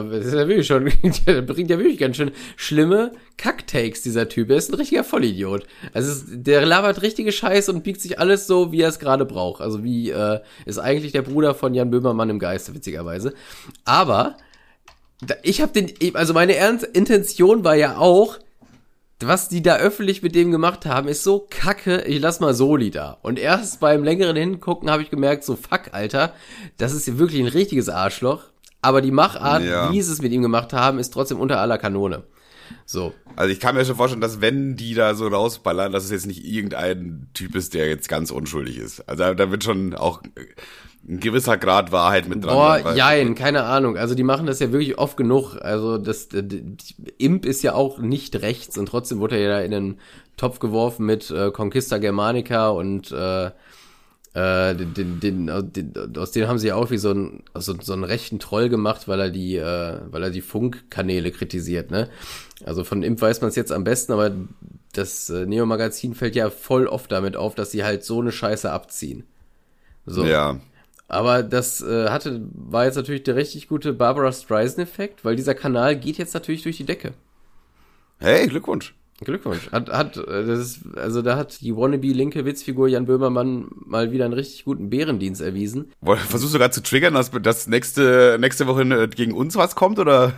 wirklich ganz schön schlimme Kacktakes, dieser Typ. Er ist ein richtiger Vollidiot. Also der labert richtige Scheiße und biegt sich alles so, wie er es gerade braucht. Also wie ist eigentlich der Bruder von Jan Böhmermann im Geiste, witzigerweise. Aber also meine Intention war ja auch, was die da öffentlich mit dem gemacht haben, ist so kacke, ich lass mal Soli da. Und erst beim längeren Hingucken habe ich gemerkt, so fuck, Alter, das ist wirklich ein richtiges Arschloch. Aber die Machart, wie sie es mit ihm gemacht haben, ist trotzdem unter aller Kanone. So. Also ich kann mir schon vorstellen, dass wenn die da so rausballern, dass es jetzt nicht irgendein Typ ist, der jetzt ganz unschuldig ist. Also da wird schon auch ein gewisser Grad Wahrheit mit dran. Boah, jein, keine Ahnung. Also die machen das ja wirklich oft genug. Also Imp ist ja auch nicht rechts und trotzdem wurde er ja in den Topf geworfen mit Conquista Germanica und aus denen haben sie ja auch wie so einen rechten Troll gemacht, weil er die Funkkanäle kritisiert, ne? Also von Imp weiß man es jetzt am besten, aber das Neo-Magazin fällt ja voll oft damit auf, dass sie halt so eine Scheiße abziehen. So. Ja. Aber das war jetzt natürlich der richtig gute Barbara Streisand-Effekt, weil dieser Kanal geht jetzt natürlich durch die Decke. Hey, Glückwunsch. Glückwunsch. Da hat die wannabe-linke Witzfigur Jan Böhmermann mal wieder einen richtig guten Bärendienst erwiesen. Versuchst du sogar zu triggern, dass nächste Woche gegen uns was kommt, oder?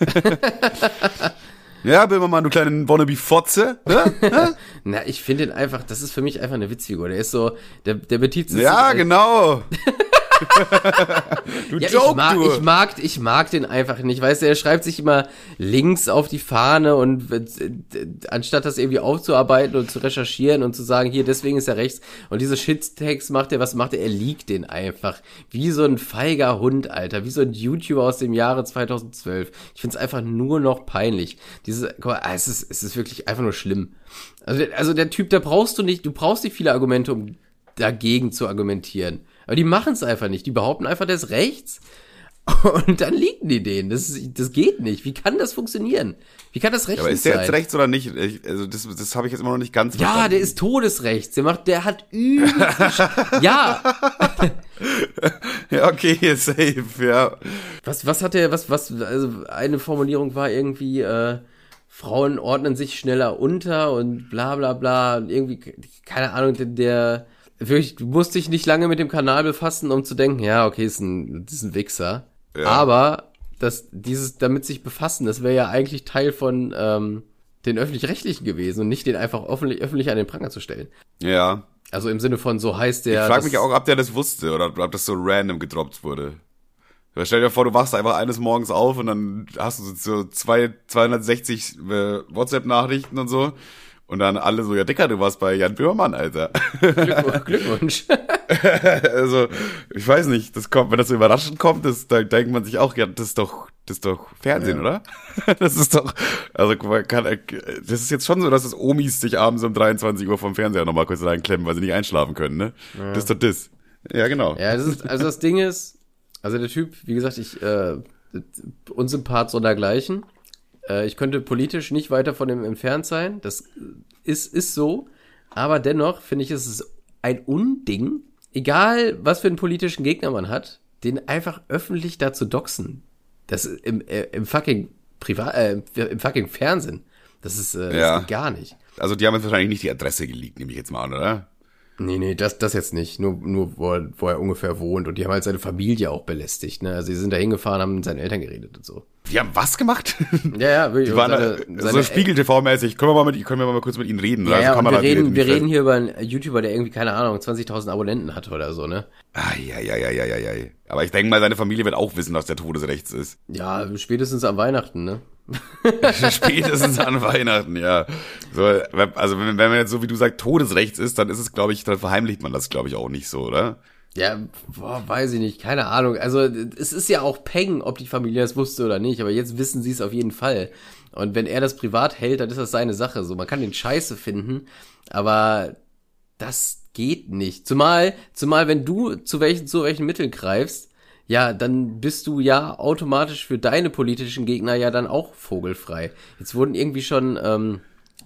Ja, Böhmermann, du kleinen wannabe-Fotze. Na, ich finde ihn einfach, das ist für mich einfach eine Witzfigur. Der ist so, der betitelt sich. Ja, genau. Du ja, Joke, ich mag den einfach nicht. Weißt du, er schreibt sich immer links auf die Fahne und anstatt das irgendwie aufzuarbeiten und zu recherchieren und zu sagen, hier, deswegen ist er rechts. Und diese Shit-Tags was macht er? Er liegt den einfach. Wie so ein feiger Hund, Alter. Wie so ein YouTuber aus dem Jahre 2012. Ich find's einfach nur noch peinlich. Guck mal, es ist wirklich einfach nur schlimm. Also der Typ, du brauchst nicht viele Argumente, um dagegen zu argumentieren. Aber die machen es einfach nicht. Die behaupten einfach, der ist rechts und dann liegen die denen. Das geht nicht. Wie kann das funktionieren? Wie kann das rechts sein? Aber ist der jetzt rechts oder nicht? Das habe ich jetzt immer noch nicht ganz verstanden. Ja, der ist todesrechts. Der hat übelst... Ja. Ja, okay, safe, ja. Was hat der, also eine Formulierung war irgendwie, Frauen ordnen sich schneller unter und bla bla bla. Und irgendwie, keine Ahnung, wirklich, du musst dich nicht lange mit dem Kanal befassen, um zu denken, ja, okay, ist ein Wichser. Ja. Aber damit sich befassen, das wäre ja eigentlich Teil von den Öffentlich-Rechtlichen gewesen und nicht den einfach öffentlich an den Pranger zu stellen. Ja. Also im Sinne von, so heißt der... Ich frage mich auch, ob der das wusste oder ob das so random gedroppt wurde. Stell dir vor, du wachst einfach eines Morgens auf und dann hast du so 260 WhatsApp-Nachrichten und so. Und dann alle so, ja Dicker, du warst bei Jan Böhmermann, Alter. Glückwunsch. Also, ich weiß nicht, das kommt, wenn das so überraschend kommt, da denkt man sich auch, ja, das ist doch Fernsehen, oder? Das ist doch, also das ist jetzt schon so, dass das Omis sich abends um 23 Uhr vom Fernseher nochmal kurz reinklemmen, weil sie nicht einschlafen können, ne? Ja. Das ist doch das. Ja, genau. Ja, das Ding ist, also der Typ, wie gesagt, Unsympath sondergleichen. Ich könnte politisch nicht weiter von ihm entfernt sein. Das ist so. Aber dennoch finde ich, ist es ein Unding, egal was für einen politischen Gegner man hat, den einfach öffentlich da zu doxen. Das im fucking im fucking Fernsehen. Das geht gar nicht. Also die haben jetzt wahrscheinlich nicht die Adresse geleakt, nehme ich jetzt mal an, oder? Nee, das jetzt nicht. Nur wo er ungefähr wohnt. Und die haben halt seine Familie auch belästigt, ne? Also die sind da hingefahren, haben mit seinen Eltern geredet und so. Die haben was gemacht? Ja, wirklich. Die waren so Spiegel-TV-mäßig. Können wir mal kurz mit ihnen reden? Ja, also und wir reden hier über einen YouTuber, der irgendwie, keine Ahnung, 20.000 Abonnenten hat oder so, ne? Ja. Aber ich denke mal, seine Familie wird auch wissen, dass der Todesrechts ist. Ja, spätestens am Weihnachten, ne? Spätestens an Weihnachten, ja. So, also wenn man jetzt so wie du sagst, Todesrechts ist, dann ist es, glaube ich, dann verheimlicht man das, glaube ich, auch nicht so, oder? Ja, weiß ich nicht, keine Ahnung. Also es ist ja auch Peng, ob die Familie das wusste oder nicht, aber jetzt wissen sie es auf jeden Fall. Und wenn er das privat hält, dann ist das seine Sache. So, man kann den Scheiße finden, aber das geht nicht. Zumal wenn du zu welchen Mitteln greifst, ja, dann bist du ja automatisch für deine politischen Gegner ja dann auch vogelfrei. Jetzt wurden irgendwie schon,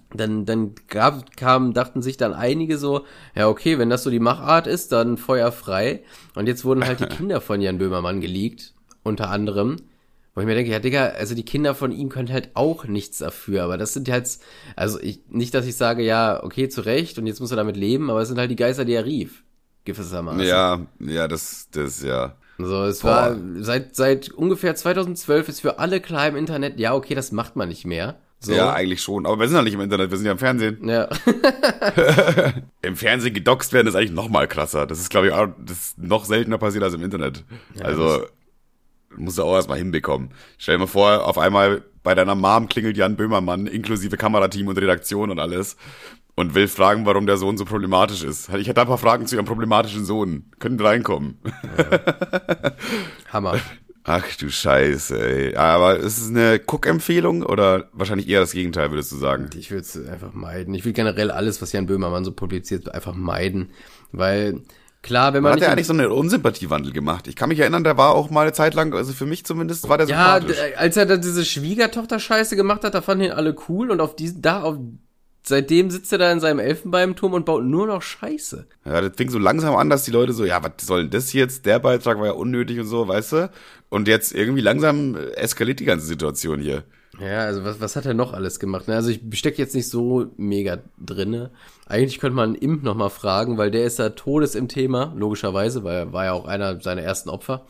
dachten sich dann einige so, ja okay, wenn das so die Machart ist, dann Feuer frei. Und jetzt wurden halt die Kinder von Jan Böhmermann geleakt, unter anderem. Wo ich mir denke, ja Digga, also die Kinder von ihm können halt auch nichts dafür, aber das sind halt, nicht, dass ich sage, ja, okay, zu Recht und jetzt muss er damit leben, aber es sind halt die Geister, die er rief, gewissermaßen. Ja, das, ja. So, es war, seit ungefähr 2012 ist für alle klar im Internet, ja, okay, das macht man nicht mehr. So. Ja, eigentlich schon, aber wir sind ja nicht im Internet, wir sind ja im Fernsehen. Ja. Im Fernsehen gedoxt werden ist eigentlich noch mal krasser. Das ist, glaube ich, auch, das ist noch seltener passiert als im Internet. Ja, also, musst du auch erstmal hinbekommen. Stell dir mal vor, auf einmal bei deiner Mom klingelt Jan Böhmermann, inklusive Kamerateam und Redaktion und alles, und will fragen, warum der Sohn so problematisch ist. Ich hätte ein paar Fragen zu ihrem problematischen Sohn. Können reinkommen. Ja. Hammer. Ach du Scheiße, ey. Aber ist es eine Guck-Empfehlung oder wahrscheinlich eher das Gegenteil, würdest du sagen? Ich würde es einfach meiden. Ich will generell alles, was Jan Böhmermann so publiziert, einfach meiden. Weil, klar, wenn man hat er eigentlich so einen Unsympathiewandel gemacht? Ich kann mich erinnern, der war auch mal eine Zeit lang, also für mich zumindest, war der sympathisch. Ja, als er da diese Schwiegertochter-Scheiße gemacht hat, da fanden ihn alle cool und seitdem sitzt er da in seinem Elfenbeinturm und baut nur noch Scheiße. Ja, das fing so langsam an, dass die Leute so, ja, was soll denn das jetzt? Der Beitrag war ja unnötig und so, weißt du? Und jetzt irgendwie langsam eskaliert die ganze Situation hier. Ja, also was hat er noch alles gemacht? Also ich stecke jetzt nicht so mega drinne. Eigentlich könnte man Imp noch mal fragen, weil der ist ja Todes im Thema, logischerweise, weil er war ja auch einer seiner ersten Opfer.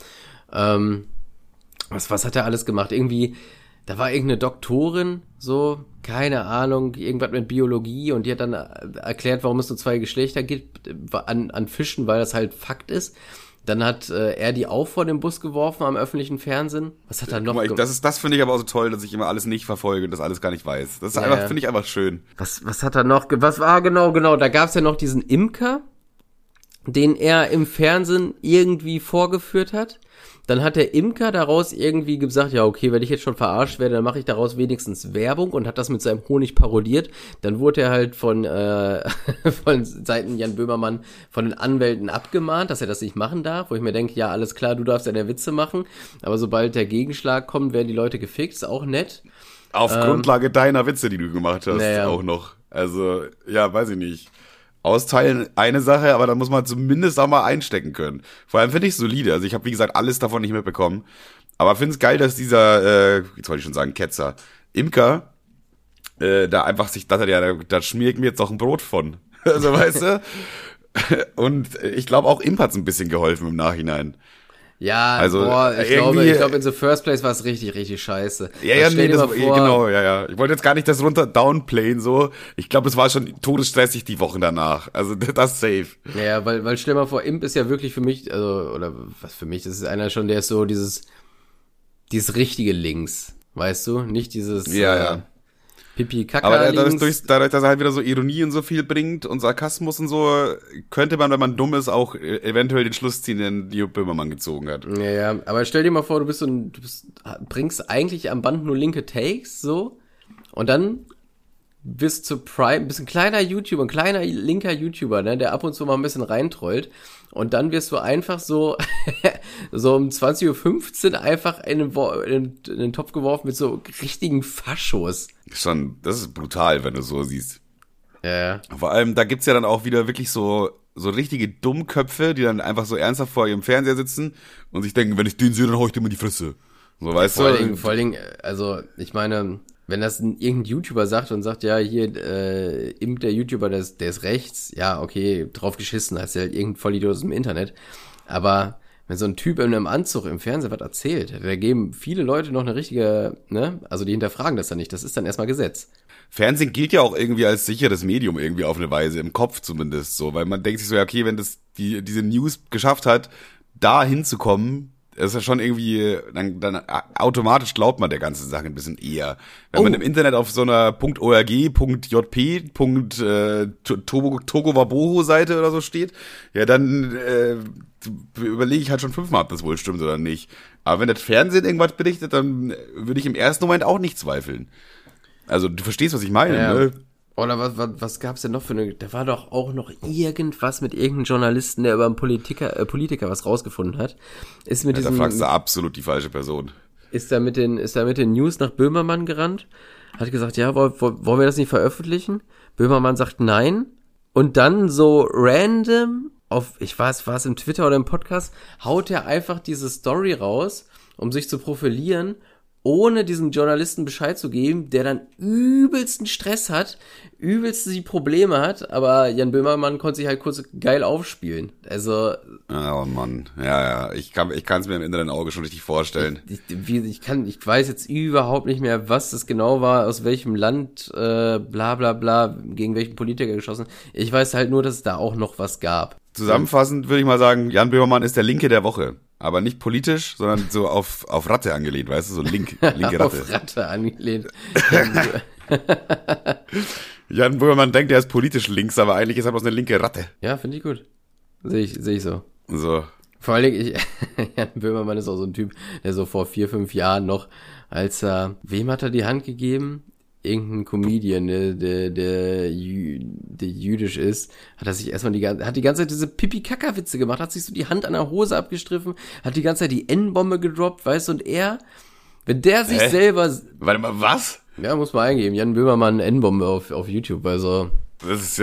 Was hat er alles gemacht? Irgendwie, da war irgendeine Doktorin, so, keine Ahnung, irgendwas mit Biologie und die hat dann erklärt, warum es nur 2 Geschlechter gibt an Fischen, weil das halt Fakt ist. Dann hat er die auch vor den Bus geworfen am öffentlichen Fernsehen. Was hat er noch gemacht? Das finde ich aber auch so toll, dass ich immer alles nicht verfolge und das alles gar nicht weiß. Das ist einfach, finde ich einfach schön. Was hat er noch? Was war genau? Da gab's ja noch diesen Imker, den er im Fernsehen irgendwie vorgeführt hat. Dann hat der Imker daraus irgendwie gesagt, ja okay, wenn ich jetzt schon verarscht werde, dann mache ich daraus wenigstens Werbung und hat das mit seinem Honig parodiert. Dann wurde er halt von Seiten Jan Böhmermann von den Anwälten abgemahnt, dass er das nicht machen darf. Wo ich mir denke, ja alles klar, du darfst ja der Witze machen, aber sobald der Gegenschlag kommt, werden die Leute gefixt, auch nett. Auf Grundlage deiner Witze, die du gemacht hast, auch noch. Also, ja, weiß ich nicht. Austeilen eine Sache, aber da muss man zumindest auch mal einstecken können. Vor allem finde ich es solide. Also ich habe, wie gesagt, alles davon nicht mitbekommen. Aber finde es geil, dass dieser, jetzt wollte ich schon sagen, Ketzer, Imker, da einfach da schmier ich mir jetzt auch ein Brot von. Also weißt du? Und ich glaube auch Imp hat's ein bisschen geholfen im Nachhinein. Ja, also ich glaube, in the first place war es richtig, richtig scheiße. Genau. Ich wollte jetzt gar nicht das runter downplayen, so. Ich glaube, es war schon todesstressig die Wochen danach. Also, das safe. Ja, weil stell mal vor, Imp ist ja wirklich für mich, also, oder was für mich, das ist einer schon, der ist so dieses richtige Links, weißt du? Nicht dieses, Aber Pipi-Kaka-Links. dadurch, dass er halt wieder so Ironie und so viel bringt und Sarkasmus und so, könnte man, wenn man dumm ist, auch eventuell den Schluss ziehen, den Job Böhmermann gezogen hat. Ja, aber stell dir mal vor, bringst eigentlich am Band nur linke Takes, so, und dann bist ein kleiner YouTuber, ein kleiner linker YouTuber, ne, der ab und zu mal ein bisschen reintrollt, und dann wirst du einfach so, so um 20:15 Uhr einfach in den Topf geworfen mit so richtigen Faschos. Das ist brutal, wenn du so siehst. Ja. Vor allem, da gibt's ja dann auch wieder wirklich so richtige Dummköpfe, die dann einfach so ernsthaft vor ihrem Fernseher sitzen und sich denken, wenn ich den sehe, dann hau ich dem in die Fresse. So, weißt Vor du? allen Dingen, also, ich meine, wenn das irgendein YouTuber sagt und sagt, ja, hier, der YouTuber, der ist rechts, ja, okay, drauf geschissen, hast du halt irgendein Vollidiot aus dem Internet. Aber wenn so ein Typ in einem Anzug im Fernsehen was erzählt, da geben viele Leute noch eine richtige, ne, also die hinterfragen das dann nicht, das ist dann erstmal Gesetz. Fernsehen gilt ja auch irgendwie als sicheres Medium irgendwie auf eine Weise, im Kopf zumindest so, weil man denkt sich so, ja, okay, wenn das diese News geschafft hat, da hinzukommen, ist ja schon irgendwie, dann automatisch glaubt man der ganzen Sache ein bisschen eher. Wenn man im Internet auf so einer .org.jp. Togowaboho-Seite oder so steht, ja, dann überlege ich halt schon 5-mal, ob das wohl stimmt oder nicht. Aber wenn das Fernsehen irgendwas berichtet, dann würde ich im ersten Moment auch nicht zweifeln. Also, du verstehst, was ich meine, Ja. ne? Oder was gab's denn noch da war doch auch noch irgendwas mit irgendeinem Journalisten, der über einen Politiker was rausgefunden hat. Da fragst du absolut die falsche Person. Ist da mit den News nach Böhmermann gerannt, hat gesagt, ja, wollen wir das nicht veröffentlichen? Böhmermann sagt nein. Und dann so random war es im Twitter oder im Podcast, haut er einfach diese Story raus, um sich zu profilieren, ohne diesem Journalisten Bescheid zu geben, der dann übelsten Stress hat, übelste die Probleme hat, aber Jan Böhmermann konnte sich halt kurz geil aufspielen. Also Oh Mann, ja, ich kann es mir im inneren Auge schon richtig vorstellen. ich weiß jetzt überhaupt nicht mehr, was das genau war, aus welchem Land, bla bla bla, gegen welchen Politiker geschossen. Ich weiß halt nur, dass es da auch noch was gab. Zusammenfassend würde ich mal sagen, Jan Böhmermann ist der Linke der Woche. Aber nicht politisch, sondern so auf Ratte angelehnt, weißt du, so linke Ratte. Auf Ratte angelehnt. Jan Böhmermann denkt, er ist politisch links, aber eigentlich ist er bloß eine linke Ratte. Ja, finde ich gut. Sehe ich so. So. Vor allen Dingen, Jan Böhmermann ist auch so ein Typ, der so vor 4-5 Jahren noch, wem hat er die Hand gegeben? Irgendein Comedian, der jüdisch ist, hat die ganze Zeit diese Pipi-Kaka-Witze gemacht, hat sich so die Hand an der Hose abgestriffen, hat die ganze Zeit die N-Bombe gedroppt, weißt du, und wenn der sich selber... Warte mal, was? Ja, muss man eingeben, Jan Böhmermann N-Bombe auf YouTube, also... Das ist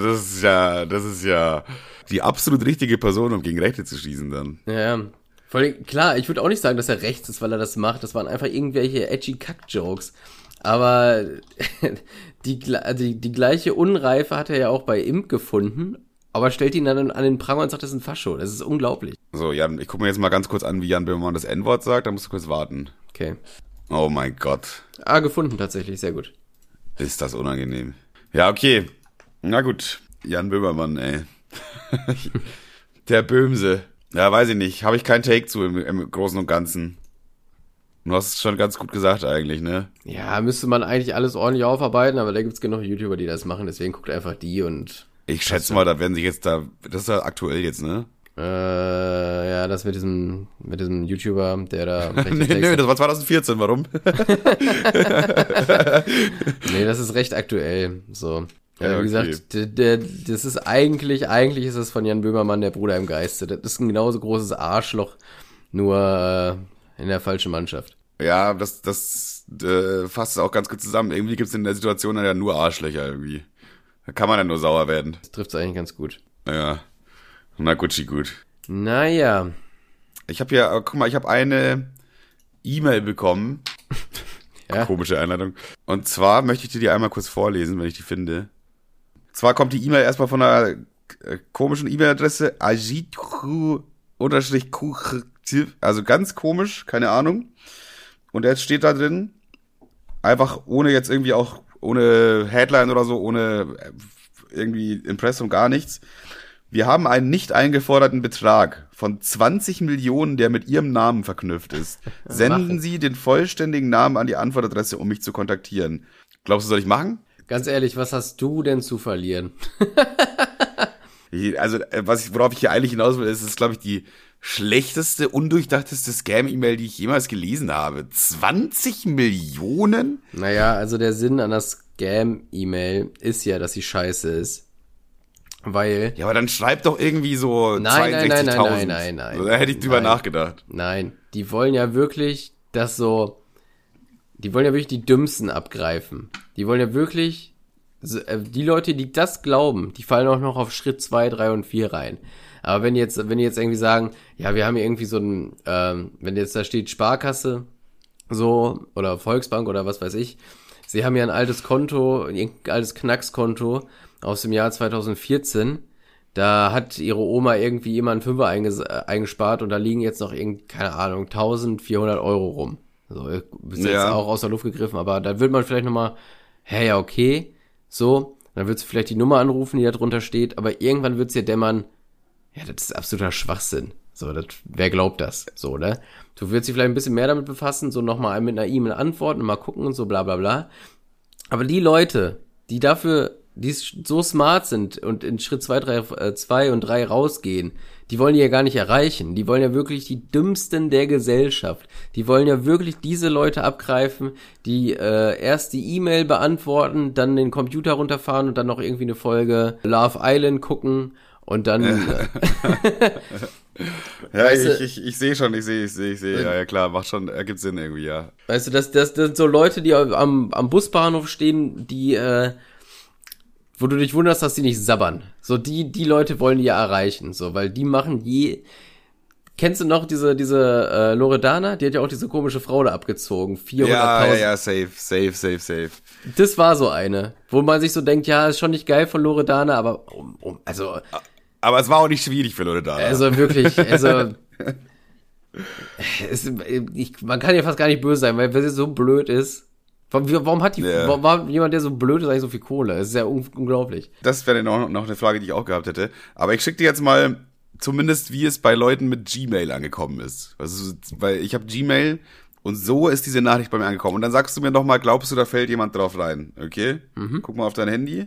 ja die absolut richtige Person, um gegen Rechte zu schießen dann. Ja, vor allem, klar, ich würde auch nicht sagen, dass er rechts ist, weil er das macht, das waren einfach irgendwelche edgy Kack-Jokes. Aber die gleiche Unreife hat er ja auch bei Imp gefunden, aber stellt ihn dann an den Pranger und sagt, das ist ein Fascho. Das ist unglaublich. So, Jan, ich gucke mir jetzt mal ganz kurz an, wie Jan Böhmermann das N-Wort sagt, da musst du kurz warten. Okay. Oh mein Gott. Gefunden tatsächlich, sehr gut. Ist das unangenehm. Ja, okay. Na gut, Jan Böhmermann, ey. Der Böhmse. Ja, weiß ich nicht. Habe ich keinen Take zu im Großen und Ganzen. Du hast es schon ganz gut gesagt eigentlich, ne? Ja, müsste man eigentlich alles ordentlich aufarbeiten, aber da gibt's genug YouTuber, die das machen, deswegen guckt einfach die und... Ich schätze mal, da werden sich jetzt das ist ja aktuell jetzt, ne? Ja, das mit diesem YouTuber, der da... nee, das war 2014, warum? Nee, das ist recht aktuell, so. Ja, wie gesagt, das ist eigentlich ist es von Jan Böhmermann der Bruder im Geiste. Das ist ein genauso großes Arschloch, nur in der falschen Mannschaft. Ja, das fasst es auch ganz gut zusammen. Irgendwie gibt's in der Situation dann ja nur Arschlöcher irgendwie. Da kann man ja nur sauer werden. Das trifft's eigentlich ganz gut. Ja, na Gucci gut. Naja. Ich habe eine E-Mail bekommen. Ja. Komische Einladung. Und zwar möchte ich dir die einmal kurz vorlesen, wenn ich die finde. Zwar kommt die E-Mail erstmal von einer komischen E-Mail-Adresse ajitru_q, also ganz komisch, keine Ahnung. Und jetzt steht da drin, einfach ohne jetzt irgendwie auch, ohne Headline oder so, ohne irgendwie Impressum, gar nichts. Wir haben einen nicht eingeforderten Betrag von 20 Millionen, der mit Ihrem Namen verknüpft ist. Senden Sie den vollständigen Namen an die Antwortadresse, um mich zu kontaktieren. Glaubst du, soll ich machen? Ganz ehrlich, was hast du denn zu verlieren? Also, worauf ich hier eigentlich hinaus will, ist glaube ich, die schlechteste, undurchdachteste Scam-E-Mail, die ich jemals gelesen habe. 20 Millionen? Naja, also der Sinn an der Scam-E-Mail ist ja, dass sie scheiße ist. Weil... Ja, aber dann schreib doch irgendwie so 62.000. Nein. Da hätte ich drüber nachgedacht. Nein, die wollen ja wirklich die wollen ja wirklich die Dümmsten abgreifen. Die wollen ja wirklich, die Leute, die das glauben, die fallen auch noch auf Schritt 2, 3 und 4 rein. Aber wenn die jetzt irgendwie sagen, ja, wir haben hier irgendwie so ein, wenn jetzt da steht Sparkasse, so, oder Volksbank oder was weiß ich, sie haben ja ein altes Konto, ein altes Knackskonto aus dem Jahr 2014, da hat ihre Oma irgendwie jemand einen Fünfer eingespart und da liegen jetzt noch keine Ahnung, 1.400 Euro rum. So, ist jetzt auch aus der Luft gegriffen, aber da wird man vielleicht nochmal, ja, okay, so, dann wird sie vielleicht die Nummer anrufen, die da drunter steht, aber irgendwann wird es ihr dämmern, ja, das ist absoluter Schwachsinn. So, wer glaubt das? So, ne? Du willst dich vielleicht ein bisschen mehr damit befassen, so nochmal mit einer E-Mail antworten und mal gucken und so, bla, bla, bla. Aber die Leute, die so smart sind und in Schritt 2 und 3 rausgehen, die wollen die ja gar nicht erreichen. Die wollen ja wirklich die Dümmsten der Gesellschaft. Die wollen ja wirklich diese Leute abgreifen, die erst die E-Mail beantworten, dann den Computer runterfahren und dann noch irgendwie eine Folge Love Island gucken und dann... Ja, ich sehe schon, ich sehe. Ja, klar, macht schon, ergibt Sinn irgendwie, ja. Weißt du, das sind so Leute, die am Busbahnhof stehen, die, wo du dich wunderst, dass die nicht sabbern. So, die Leute wollen die ja erreichen, so, weil die machen kennst du noch diese Loredana? Die hat ja auch diese komische Frau da abgezogen. 400.000. Ja, safe. Das war so eine, wo man sich so denkt, ja, ist schon nicht geil von Loredana, aber, also... Aber es war auch nicht schwierig für Leute da. Also wirklich, man kann ja fast gar nicht böse sein, weil wenn sie so blöd ist, warum war jemand, der so blöd ist, eigentlich so viel Kohle? Das ist ja unglaublich. Das wäre noch eine Frage, die ich auch gehabt hätte. Aber ich schicke dir jetzt mal zumindest, wie es bei Leuten mit Gmail angekommen ist. Also, weil ich habe Gmail und so ist diese Nachricht bei mir angekommen. Und dann sagst du mir noch mal, glaubst du, da fällt jemand drauf rein? Okay? Guck mal auf dein Handy.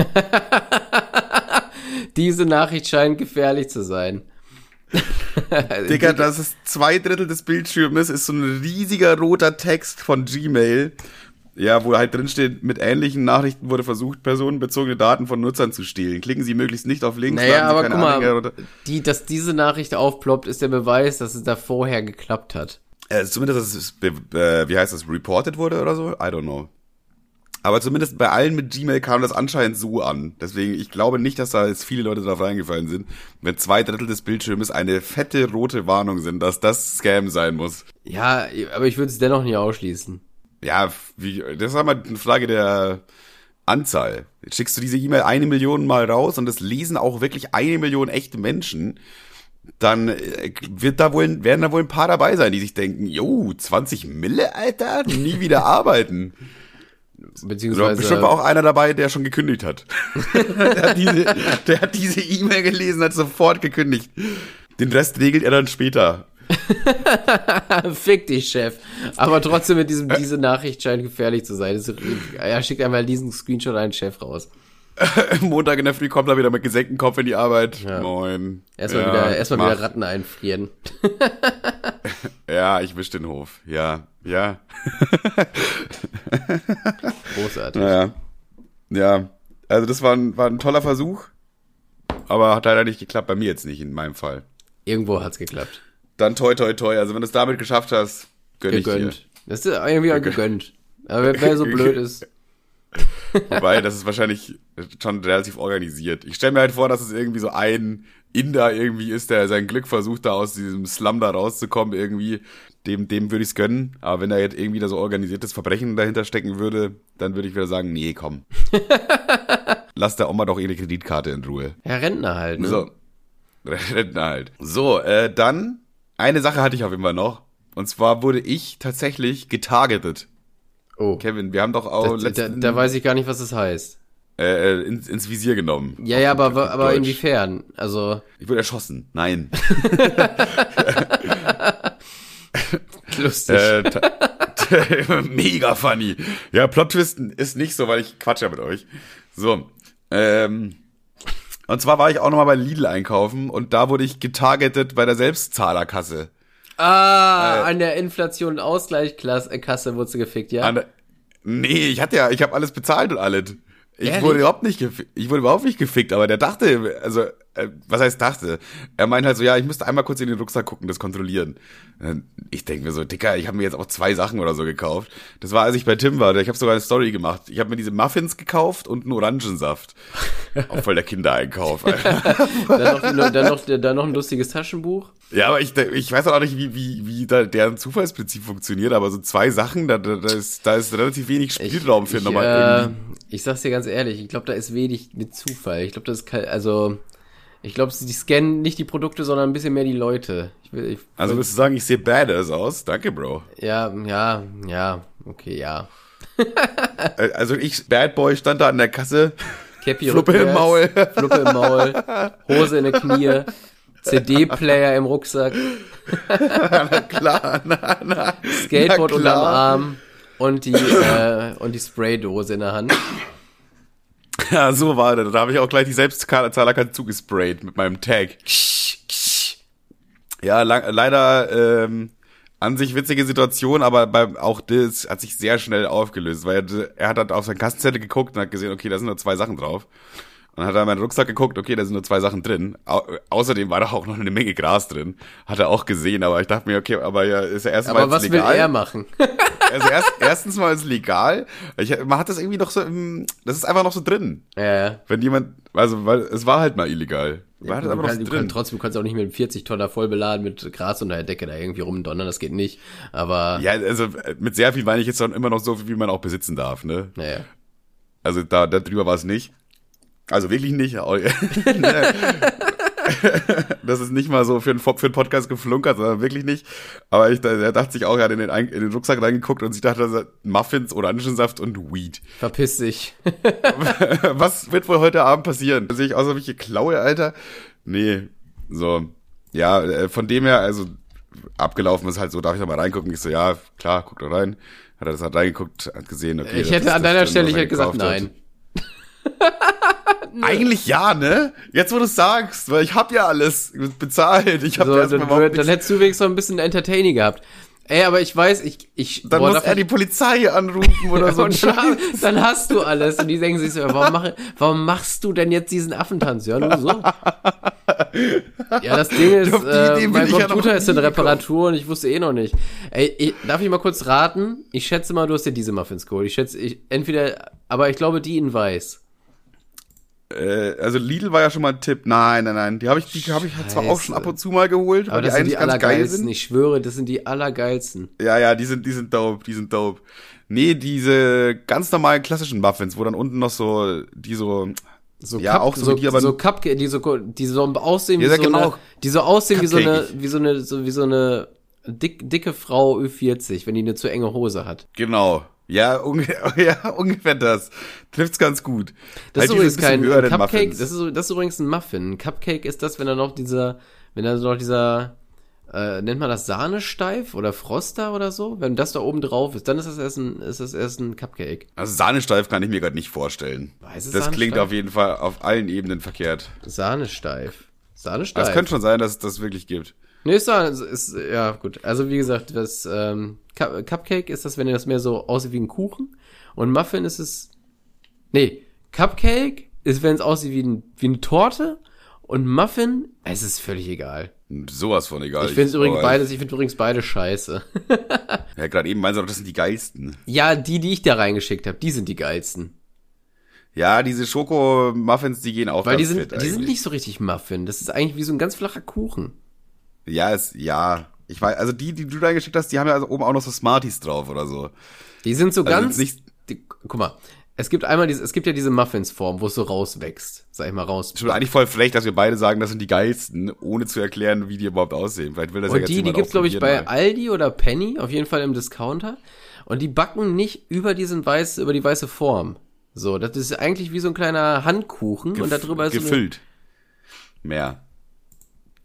Diese Nachricht scheint gefährlich zu sein. Digga, das ist 2/3 des Bildschirmes, ist so ein riesiger roter Text von Gmail. Ja, wo halt drin steht, mit ähnlichen Nachrichten wurde versucht, personenbezogene Daten von Nutzern zu stehlen. Klicken Sie möglichst nicht auf Links. Naja, aber guck mal, dass diese Nachricht aufploppt, ist der Beweis, dass es da vorher geklappt hat. Zumindest, dass es, wie heißt das, reported wurde oder so? I don't know. Aber zumindest bei allen mit Gmail kam das anscheinend so an. Deswegen, ich glaube nicht, dass da jetzt viele Leute drauf reingefallen sind, wenn 2/3 des Bildschirmes eine fette rote Warnung sind, dass das Scam sein muss. Ja, aber ich würde es dennoch nicht ausschließen. Ja, das ist aber eine Frage der Anzahl. Jetzt schickst du diese E-Mail 1 Million Mal raus und das lesen auch wirklich 1 Million echte Menschen. Dann werden da wohl ein paar dabei sein, die sich denken, jo, 20 Mille, Alter, nie wieder arbeiten. Beziehungsweise bestimmt war auch einer dabei, der schon gekündigt hat. der hat diese E-Mail gelesen, hat sofort gekündigt. Den Rest regelt er dann später. Fick dich, Chef. Aber trotzdem mit diese Nachricht scheint gefährlich zu sein. Er schickt einmal diesen Screenshot an den Chef raus. Montag in der Früh kommt er wieder mit gesenktem Kopf in die Arbeit. Ja. Moin. Erstmal wieder Ratten einfrieren. Ja, ich wisch den Hof. Ja. Großartig. Ja. Also das war ein toller Versuch, aber hat leider nicht geklappt. Bei mir jetzt nicht, in meinem Fall. Irgendwo hat's geklappt. Dann toi. Also wenn du es damit geschafft hast, gönn ich dir. Das ist irgendwie auch gegönnt. Aber wer so blöd ist. Wobei, das ist wahrscheinlich schon relativ organisiert. Ich stelle mir halt vor, dass es irgendwie so ein Inder irgendwie ist, der sein Glück versucht, da aus diesem Slum da rauszukommen irgendwie. Dem würde ich es gönnen. Aber wenn da jetzt irgendwie da so organisiertes Verbrechen dahinter stecken würde, dann würde ich wieder sagen, nee, komm. Lass der Oma doch ihre Kreditkarte in Ruhe. Ja, Rentner halt, ne? So, Rentner halt. So, dann, eine Sache hatte ich auf jeden Fall noch. Und zwar wurde ich tatsächlich getargetet. Oh. Kevin, wir haben doch auch da weiß ich gar nicht, was das heißt. Ins Visier genommen. Ja, aber inwiefern? Also. Ich wurde erschossen. Nein. Lustig. Mega funny. Ja, Plot-Twisten ist nicht so, weil ich quatsch ja mit euch. So, und zwar war ich auch nochmal bei Lidl einkaufen und da wurde ich getargetet bei der Selbstzahlerkasse. An der Inflation-Ausgleichskasse wurdest du gefickt, ja? Nee, ich habe alles bezahlt und alles. Ich Ehrlich? wurde überhaupt nicht gefickt, aber der dachte, also, was heißt dachte? Er meint halt so, ja, ich müsste einmal kurz in den Rucksack gucken, das kontrollieren. Ich denke mir so, Dicker, ich habe mir jetzt auch 2 Sachen oder so gekauft. Das war, als ich bei Tim war, ich habe sogar eine Story gemacht. Ich habe mir diese Muffins gekauft und einen Orangensaft. Auch voll der Kindereinkauf. Dann noch ein lustiges Taschenbuch. Ja, aber ich weiß auch nicht, wie da deren Zufallsprinzip funktioniert, aber so 2 Sachen, da ist relativ wenig Spielraum für nochmal irgendwie. Ich sag's dir ganz ehrlich, ich glaube, da ist wenig mit Zufall. Ich glaube, das ist ich glaube, die scannen nicht die Produkte, sondern ein bisschen mehr die Leute. Also würdest du sagen, ich sehe badass aus? Danke, Bro. Ja, okay, ja. Also ich, Bad Boy, stand da an der Kasse. Cappy Fluppe im Maul. Fluppe im Maul, Hose in den Knie, CD-Player im Rucksack. Na klar, Skateboard unterm Arm und die Spraydose in der Hand. Ja, so war das. Da habe ich auch gleich die Selbstzahlerkarte zugesprayt mit meinem Tag. Ja, leider an sich witzige Situation, aber auch das hat sich sehr schnell aufgelöst, weil er hat auf seinen Kassenzettel geguckt und hat gesehen, okay, da sind nur 2 Sachen drauf. Und dann hat er in meinen Rucksack geguckt, okay, da sind nur 2 Sachen drin. Außerdem war da auch noch eine Menge Gras drin. Hat er auch gesehen, aber ich dachte mir, okay, aber ja, ist ja erstmal aber was legal. Will er machen? Also erstens mal ist es legal. Man hat das irgendwie noch so das ist einfach noch so drin. Ja. Wenn jemand, also, weil es war halt mal illegal. War halt einfach noch so drin. Du kannst auch nicht mit einem 40-Tonner voll beladen mit Gras unter der Decke da irgendwie rumdonnern, das geht nicht. Aber. Ja, also mit sehr viel meine ich jetzt dann immer noch so viel, wie man auch besitzen darf, ne? Naja. Also da drüber war es nicht. Also wirklich nicht. Das ist nicht mal so für einen Podcast geflunkert, sondern wirklich nicht. Aber er dachte sich auch, er hat in den Rucksack reingeguckt und sich dachte, Muffins, Orangensaft und Weed. Verpiss dich. Was wird wohl heute Abend passieren? Sehe ich aus, ob ich hier klaue, Alter? Nee. So. Ja, von dem her, also abgelaufen ist halt so, darf ich da mal reingucken? Ich so, ja, klar, guck da rein. Hat er das halt reingeguckt, hat gesehen, okay. Ich hätte an deiner Stelle, ich hätte gesagt, nein. Eigentlich ja, ne? Jetzt, wo du sagst, weil ich hab ja alles bezahlt. Ich hab so, dann hättest du wenigstens noch ein bisschen Entertaining gehabt. Ey, aber ich weiß, dann muss er die Polizei anrufen oder so. Und dann hast du alles. Und die denken sich so, warum machst du denn jetzt diesen Affentanz? Ja, nur so. Ja, das Ding ist, mein Computer ist in Reparatur und ich wusste eh noch nicht. Ey, darf ich mal kurz raten? Ich schätze mal, du hast dir diese Muffins geholt. Aber ich glaube, die in weiß. Also Lidl war ja schon mal ein Tipp. Nein. Die hab ich zwar auch schon ab und zu mal geholt, aber weil das die sind die eigentlich ganz geil sind. Ich schwöre, das sind die allergeilsten. Ja, die sind dope. Nee, diese ganz normalen klassischen Muffins, wo dann unten noch so ja, auch so die, aber so Cupcake, die so aussehen ja, genau. die so aussehen wie so eine dicke Frau Ü40, wenn die eine zu enge Hose hat. Genau. Ja, ungefähr das. Trifft's ganz gut. Das ist halt übrigens kein Cupcake, Muffins. das ist übrigens ein Muffin. Ein Cupcake ist das, wenn da noch dieser nennt man das Sahnesteif oder Froster oder so? Wenn das da oben drauf ist, dann ist das erst ein Cupcake. Also Sahnesteif kann ich mir gerade nicht vorstellen. Das klingt auf jeden Fall auf allen Ebenen verkehrt. Sahnesteif. Das könnte schon sein, dass es das wirklich gibt. Nee, ja, gut. Also, wie gesagt, das Cupcake ist das, wenn das mehr so aussieht wie ein Kuchen. Und Muffin ist es. Nee, Cupcake ist, wenn es aussieht wie eine Torte. Und Muffin, es ist völlig egal. Sowas von egal. Ich finde übrigens beide scheiße. Ja, gerade eben meinst du doch, das sind die geilsten. Ja, die ich da reingeschickt habe, die sind die geilsten. Ja, diese Schoko-Muffins, die gehen auch weil die sind nicht so richtig Muffin. Das ist eigentlich wie so ein ganz flacher Kuchen. Ja, ich weiß, also die du reingeschickt hast, die haben ja also oben auch noch so Smarties drauf oder so. Die sind so also guck mal, es gibt ja diese Muffins-Form, wo es so rauswächst, sag ich mal, raus. Schon eigentlich voll frech, dass wir beide sagen, das sind die geilsten, ohne zu erklären, wie die überhaupt aussehen. Vielleicht will das und ja jetzt die gibt's, glaube ich, bei Aldi oder Penny, auf jeden Fall im Discounter. Und die backen nicht über die weiße Form. So, das ist eigentlich wie so ein kleiner Handkuchen und da drüber ist gefüllt. Mehr.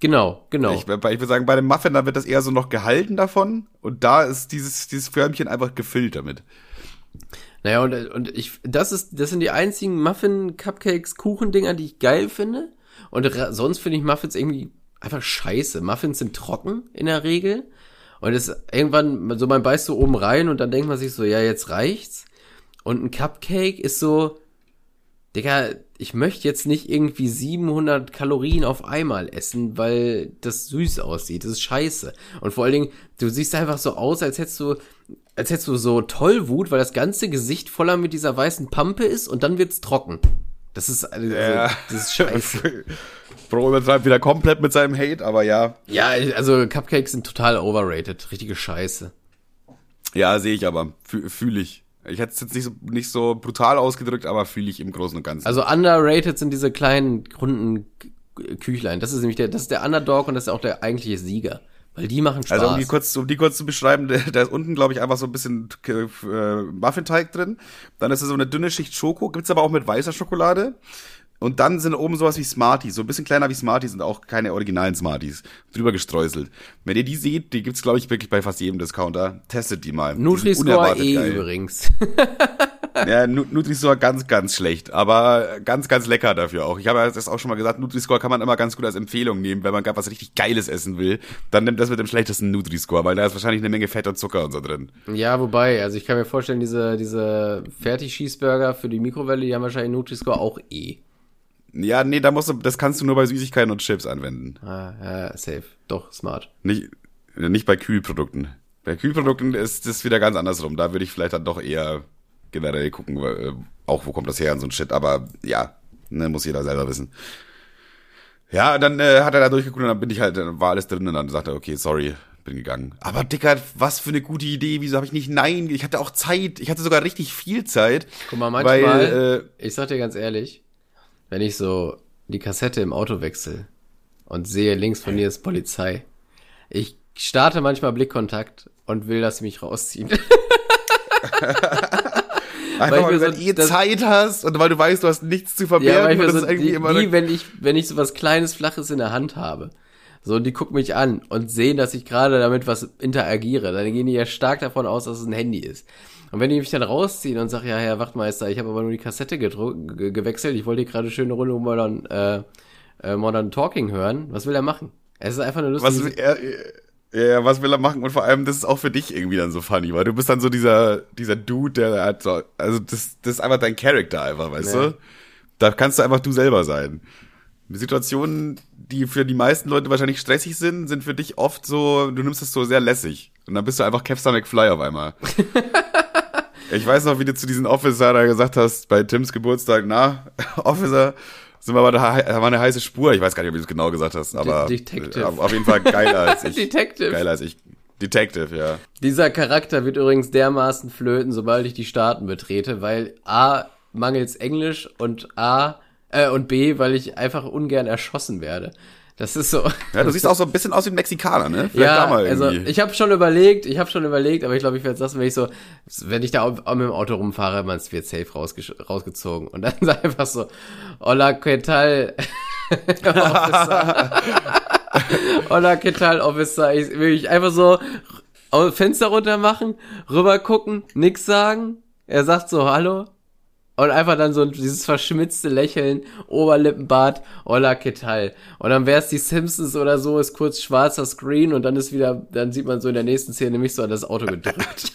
Genau. Ich würde sagen, bei dem Muffin, da wird das eher so noch gehalten davon und da ist dieses Förmchen einfach gefüllt damit. Naja, das sind die einzigen Muffin, Cupcakes, Kuchendinger, die ich geil finde. Und sonst finde ich Muffins irgendwie einfach scheiße. Muffins sind trocken in der Regel. Und es irgendwann, so man beißt so oben rein und dann denkt man sich so, ja, jetzt reicht's. Und ein Cupcake ist so, Digga, ich möchte jetzt nicht irgendwie 700 Kalorien auf einmal essen, weil das süß aussieht. Das ist scheiße. Und vor allen Dingen, du siehst einfach so aus, als hättest du so Tollwut, weil das ganze Gesicht voller mit dieser weißen Pampe ist und dann wird's trocken. Das ist scheiße. Bro übertreibt wieder komplett mit seinem Hate, aber ja. Ja, also Cupcakes sind total overrated. Richtige Scheiße. Ja, sehe ich aber. Fühle ich. Ich hätte es jetzt nicht so brutal ausgedrückt, aber fühle ich im Großen und Ganzen. Also underrated sind diese kleinen, runden Küchlein. Das ist nämlich das ist der Underdog und das ist auch der eigentliche Sieger. Weil die machen Spaß. Also um die kurz zu beschreiben, da ist unten, glaube ich, einfach so ein bisschen Muffinteig drin. Dann ist da so eine dünne Schicht Schoko, gibt's aber auch mit weißer Schokolade. Und dann sind oben sowas wie Smarties, so ein bisschen kleiner wie Smarties, sind auch keine originalen Smarties, drüber gestreuselt. Wenn ihr die seht, die gibt's, glaube ich, wirklich bei fast jedem Discounter. Testet die mal. Nutri-Score übrigens. Ja, Nutri-Score ganz, ganz schlecht, aber ganz, ganz lecker dafür auch. Ich habe ja das auch schon mal gesagt, Nutri-Score kann man immer ganz gut als Empfehlung nehmen, wenn man gerade was richtig Geiles essen will. Dann nimmt das mit dem schlechtesten Nutri-Score, weil da ist wahrscheinlich eine Menge Fett und Zucker und so drin. Ja, wobei, also ich kann mir vorstellen, diese Fertig-Cheeseburger für die Mikrowelle, die haben wahrscheinlich Nutri-Score auch Ja, nee, das kannst du nur bei Süßigkeiten und Chips anwenden. Ja, safe. Doch, smart. Nicht bei Kühlprodukten. Bei Kühlprodukten ist das wieder ganz andersrum. Da würde ich vielleicht dann doch eher generell gucken, auch wo kommt das her und so ein Shit. Aber ja, ne, muss jeder selber wissen. Ja, dann hat er da durchgeguckt und dann war alles drin und dann sagt er, okay, sorry, bin gegangen. Aber Dicker, was für eine gute Idee, wieso habe ich nicht nein? Ich hatte auch Zeit, ich hatte sogar richtig viel Zeit. Guck mal, manchmal, ich sag dir ganz ehrlich, wenn ich so die Kassette im Auto wechsle und sehe, links von mir ist Polizei. Ich starte manchmal Blickkontakt und will, dass sie mich rausziehen. Einfach weil du Zeit hast und weil du weißt, du hast nichts zu verbergen. Ja, das ist irgendwie immer wenn ich so was Kleines, Flaches in der Hand habe. So, und die gucken mich an und sehen, dass ich gerade damit was interagiere. Dann gehen die ja stark davon aus, dass es ein Handy ist. Und wenn die mich dann rausziehen und sagen, ja, Herr Wachtmeister, ich habe aber nur die Kassette gewechselt, ich wollte hier gerade schöne Runde Modern Talking hören, was will er machen? Es ist einfach eine lustige... Was will er machen? Und vor allem, das ist auch für dich irgendwie dann so funny, weil du bist dann so dieser Dude, der hat so, also das ist einfach dein Charakter einfach, weißt du? Da kannst du einfach du selber sein. Die Situationen, die für die meisten Leute wahrscheinlich stressig sind für dich oft so, du nimmst es so sehr lässig. Und dann bist du einfach Capstar McFly auf einmal. Ich weiß noch, wie du zu diesem Officer da gesagt hast, bei Tims Geburtstag, Officer, sind wir aber da war eine heiße Spur. Ich weiß gar nicht, ob du es genau gesagt hast, aber auf jeden Fall geiler als ich. Detective. Geiler als ich. Detective, ja. Dieser Charakter wird übrigens dermaßen flöten, sobald ich die Staaten betrete, weil A, mangels Englisch und B, weil ich einfach ungern erschossen werde. Das ist so. Ja, du siehst auch so ein bisschen aus wie ein Mexikaner, ne? Vielleicht ja, da mal irgendwie. Also ich habe schon überlegt, aber ich glaube, ich werde es lassen, wenn ich da mit dem Auto rumfahre, man wird safe rausgezogen. Und dann ist einfach so, hola, ¿qué tal? Hola, ¿qué tal, Officer? Ich will mich einfach so Fenster runter machen, rüber gucken, nix sagen. Er sagt so, hallo. Und einfach dann so dieses verschmitzte Lächeln, Oberlippenbart, hola, ¿qué tal? Und dann wär's die Simpsons oder so, ist kurz schwarzer Screen und dann dann sieht man so in der nächsten Szene mich so an das Auto gedrückt.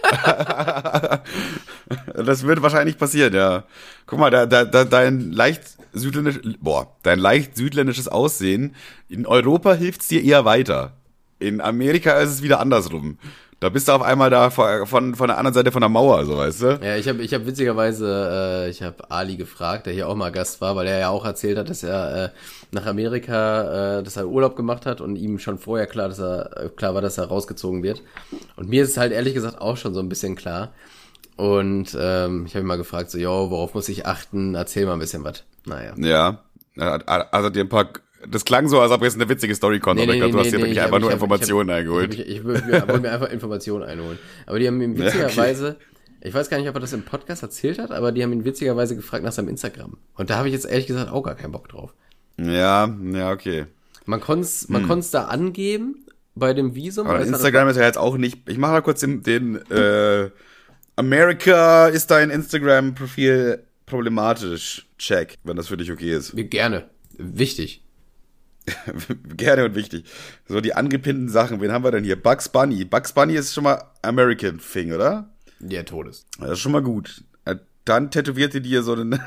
Das wird wahrscheinlich passieren, ja. Guck mal, dein leicht südländisches Aussehen, in Europa hilft's dir eher weiter. In Amerika ist es wieder andersrum. Da bist du auf einmal da von der anderen Seite von der Mauer, so, weißt du? Ja, ich hab witzigerweise, ich habe Ali gefragt, der hier auch mal Gast war, weil er ja auch erzählt hat, dass er nach Amerika, dass er Urlaub gemacht hat und ihm schon vorher klar war, dass er rausgezogen wird. Und mir ist es halt ehrlich gesagt auch schon so ein bisschen klar. Und ich habe ihn mal gefragt, so, worauf muss ich achten? Erzähl mal ein bisschen was. Naja. Ja, also dir ein paar... Das klang so, als ob jetzt eine witzige Story kommt, aber ich glaube, du hast dir wirklich einfach nur Informationen eingeholt. Ich wollte mir einfach Informationen einholen. Aber die haben ihm witzigerweise, ich weiß gar nicht, ob er das im Podcast erzählt hat, aber die haben ihn witzigerweise gefragt nach seinem Instagram. Und da habe ich jetzt ehrlich gesagt auch gar keinen Bock drauf. Ja, okay. Man konnt's da angeben bei dem Visum. Aber Instagram ist ja jetzt auch nicht, ich mache mal kurz den America ist dein Instagram-Profil problematisch. Check, wenn das für dich okay ist. Gerne. Wichtig. Gerne und wichtig. So, die angepinnten Sachen, wen haben wir denn hier? Bugs Bunny. Bugs Bunny ist schon mal American Thing, oder? Der Todes. Das ist schon mal gut. Dann tätowierte die hier so einen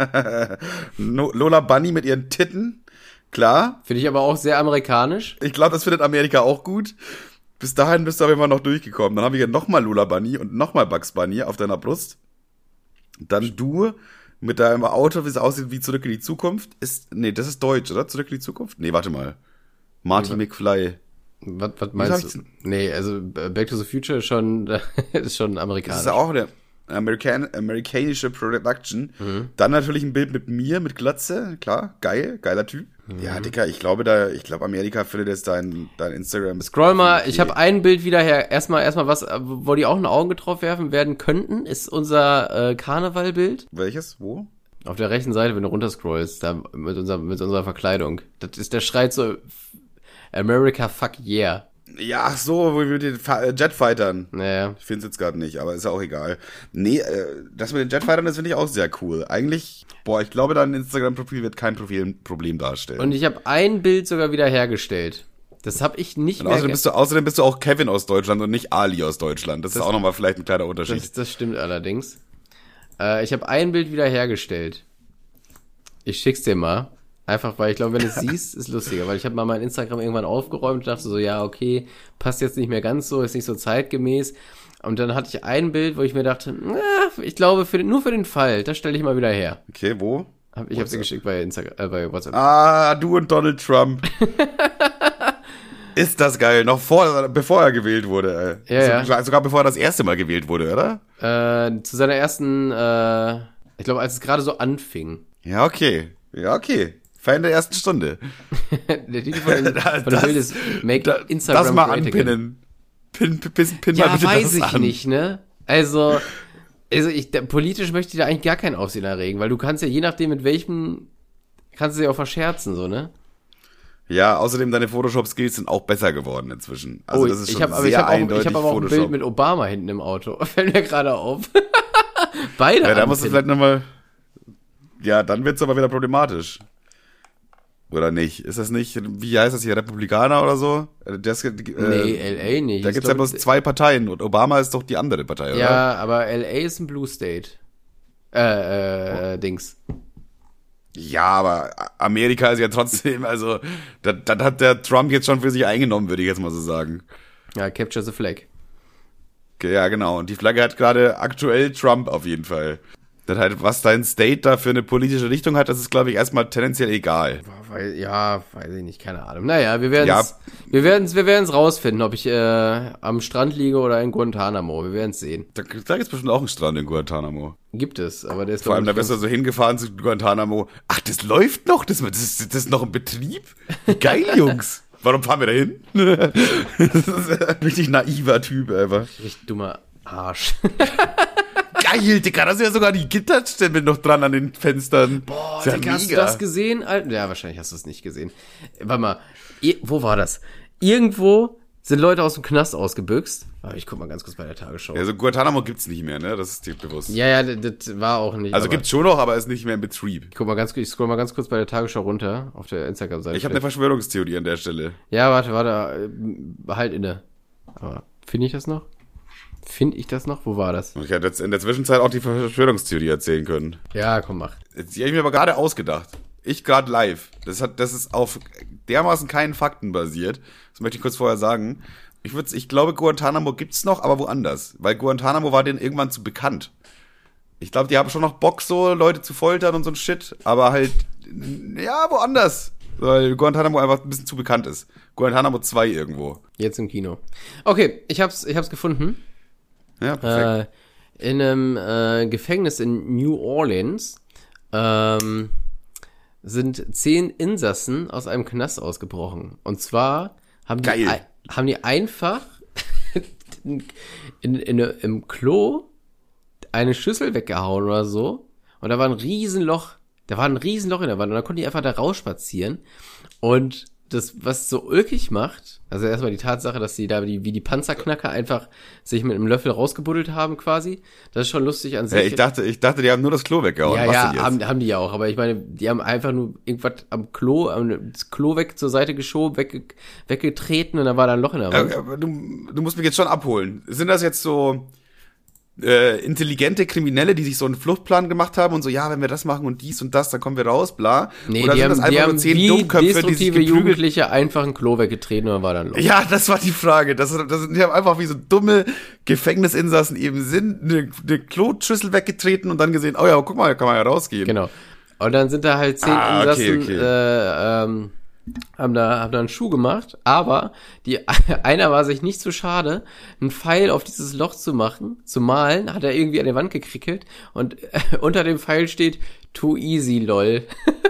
Lola Bunny mit ihren Titten. Klar. Finde ich aber auch sehr amerikanisch. Ich glaube, das findet Amerika auch gut. Bis dahin bist du aber immer noch durchgekommen. Dann habe ich ja nochmal Lola Bunny und nochmal Bugs Bunny auf deiner Brust. Dann du mit deinem Auto, wie es aussieht wie Zurück in die Zukunft. Nee, das ist deutsch, oder? Zurück in die Zukunft? Nee, warte mal. Marty McFly. Was meinst du? Nee, also Back to the Future ist schon amerikanisch. Das ist ja auch eine amerikanische Production. Dann natürlich ein Bild mit mir, mit Glatze. Klar, geiler Typ. Ja, Dicker, ich glaube Amerika findet jetzt dein Instagram. Scroll mal, okay. Ich habe ein Bild wieder her. Erstmal was, wo die auch ein Auge drauf werfen werden könnten, ist unser Karnevalbild. Welches? Wo? Auf der rechten Seite, wenn du runterscrollst, da mit unserer Verkleidung. Das ist der Schreit so America fuck yeah. Ja, ach so, mit den Jetfightern. Naja. Ich finde es jetzt gerade nicht, aber ist ja auch egal. Nee, das mit den Jetfightern, das finde ich auch sehr cool. Eigentlich, ich glaube, dein Instagram-Profil wird kein Problem darstellen. Und ich habe ein Bild sogar wieder hergestellt. Das habe ich nicht mehr. Außerdem bist du auch Kevin aus Deutschland und nicht Ali aus Deutschland. Das ist auch nochmal vielleicht ein kleiner Unterschied. Das stimmt allerdings. Ich habe ein Bild wieder hergestellt. Ich schick's dir mal. Einfach, weil ich glaube, wenn du es siehst, ist lustiger. Weil ich habe mal mein Instagram irgendwann aufgeräumt und dachte so, ja, okay, passt jetzt nicht mehr ganz so, ist nicht so zeitgemäß. Und dann hatte ich ein Bild, wo ich mir dachte, ich glaube, nur für den Fall, das stelle ich mal wieder her. Okay, wo? Ich habe sie geschickt bei bei WhatsApp. Ah, du und Donald Trump. Ist das geil, bevor er gewählt wurde. Ja. Sogar bevor er das erste Mal gewählt wurde, oder? Zu seiner ersten, ich glaube, als es gerade so anfing. Ja, okay. Fan der ersten Stunde. Der Titel von dem Bild ist Make Instagram das mal Great anpinnen. Pin ja, mal bitte weiß das ich an. nicht, ne? Also politisch möchte ich da eigentlich gar kein Aufsehen erregen, weil du kannst ja je nachdem mit welchem, kannst du ja auch verscherzen, so, ne? Ja, außerdem deine Photoshop-Skills sind auch besser geworden inzwischen. Also das ist schon sehr eindeutig ich hab aber auch ein Bild mit Obama hinten im Auto. Fällt mir gerade auf. Beide. Ja, da musst du vielleicht nochmal. Ja, dann wird's aber wieder problematisch. Oder nicht? Ist das nicht, wie heißt das hier, Republikaner oder so? Nee, LA nicht. Da gibt's ja bloß zwei Parteien und Obama ist doch die andere Partei, oder? Ja, aber LA ist ein Blue State. Dings. Ja, aber Amerika ist ja trotzdem, also, das hat der Trump jetzt schon für sich eingenommen, würde ich jetzt mal so sagen. Ja, Capture the Flag. Okay, ja, genau. Und die Flagge hat gerade aktuell Trump auf jeden Fall. Das halt, was dein State da für eine politische Richtung hat, das ist, glaube ich, erstmal tendenziell egal. Weiß ich nicht, keine Ahnung. Naja, wir werden's rausfinden, ob ich am Strand liege oder in Guantanamo. Wir werden's sehen. Da gibt's bestimmt auch einen Strand in Guantanamo. Gibt es, aber der ist vor allem, da wirst du so hingefahren zu Guantanamo. Ach, das läuft noch? Das ist noch ein Betrieb? Wie geil, Jungs. Warum fahren wir da hin? Das ist ein richtig naiver Typ, einfach. Richtig dummer Arsch. Geil, Digga, da sind ja sogar die Gitterstämme noch dran an den Fenstern. Boah, Digga, hast du das gesehen? Ja, wahrscheinlich hast du es nicht gesehen. Warte mal, wo war das? Irgendwo sind Leute aus dem Knast ausgebüxt. Aber ich guck mal ganz kurz bei der Tagesschau. Also Guantanamo gibt's nicht mehr, ne? Das ist dir bewusst. Ja, das war auch nicht. Also gibt's schon noch, aber ist nicht mehr in Betrieb. Ich scroll mal ganz kurz bei der Tagesschau runter auf der Instagram-Seite. Ich habe eine Verschwörungstheorie an der Stelle. Ja, warte, halt inne. Aber finde ich das noch? Wo war das? Ich hätte jetzt in der Zwischenzeit auch die Verschwörungstheorie erzählen können. Ja, komm, mach. Die habe ich mir aber gerade ausgedacht. Ich gerade live. Das ist auf dermaßen keinen Fakten basiert. Das möchte ich kurz vorher sagen. Ich glaube, Guantanamo gibt's noch, aber woanders. Weil Guantanamo war denen irgendwann zu bekannt. Ich glaube, die haben schon noch Bock, so Leute zu foltern und so ein Shit. Aber halt, ja, woanders. Weil Guantanamo einfach ein bisschen zu bekannt ist. Guantanamo 2 irgendwo. Jetzt im Kino. Okay, ich hab's gefunden. Ja, perfekt. In einem Gefängnis in New Orleans sind 10 Insassen aus einem Knast ausgebrochen. Und zwar haben die einfach im Klo eine Schüssel weggehauen oder so. Und da war ein Riesenloch in der Wand. Und da konnten die einfach da rausspazieren. Und was so ulkig macht, also erstmal die Tatsache, dass sie da wie die Panzerknacker einfach sich mit einem Löffel rausgebuddelt haben quasi, das ist schon lustig an sich. Ja, ich dachte, die haben nur das Klo weggehauen. Ja, haben die ja auch, aber ich meine, die haben einfach nur irgendwas das Klo weg zur Seite geschoben, weggetreten und dann war da ein Loch in der Wand. Aber du musst mich jetzt schon abholen. Sind das jetzt so intelligente Kriminelle, die sich so einen Fluchtplan gemacht haben und so, ja, wenn wir das machen und dies und das, dann kommen wir raus, bla? Nee, oder sind das einfach nur 10 Dummköpfe, die sich destruktive Jugendliche einfach ein Klo weggetreten und dann war dann Loch. Ja, das war die Frage. Die haben einfach wie so dumme Gefängnisinsassen eben sind, eine Kloschüssel weggetreten und dann gesehen, oh ja, guck mal, kann man ja rausgehen. Genau. Und dann sind da halt 10 Insassen, okay. haben da einen Schuh gemacht, aber einer war sich nicht so schade, einen Pfeil auf dieses Loch zu malen, hat er irgendwie an die Wand gekrickelt und unter dem Pfeil steht too easy, lol.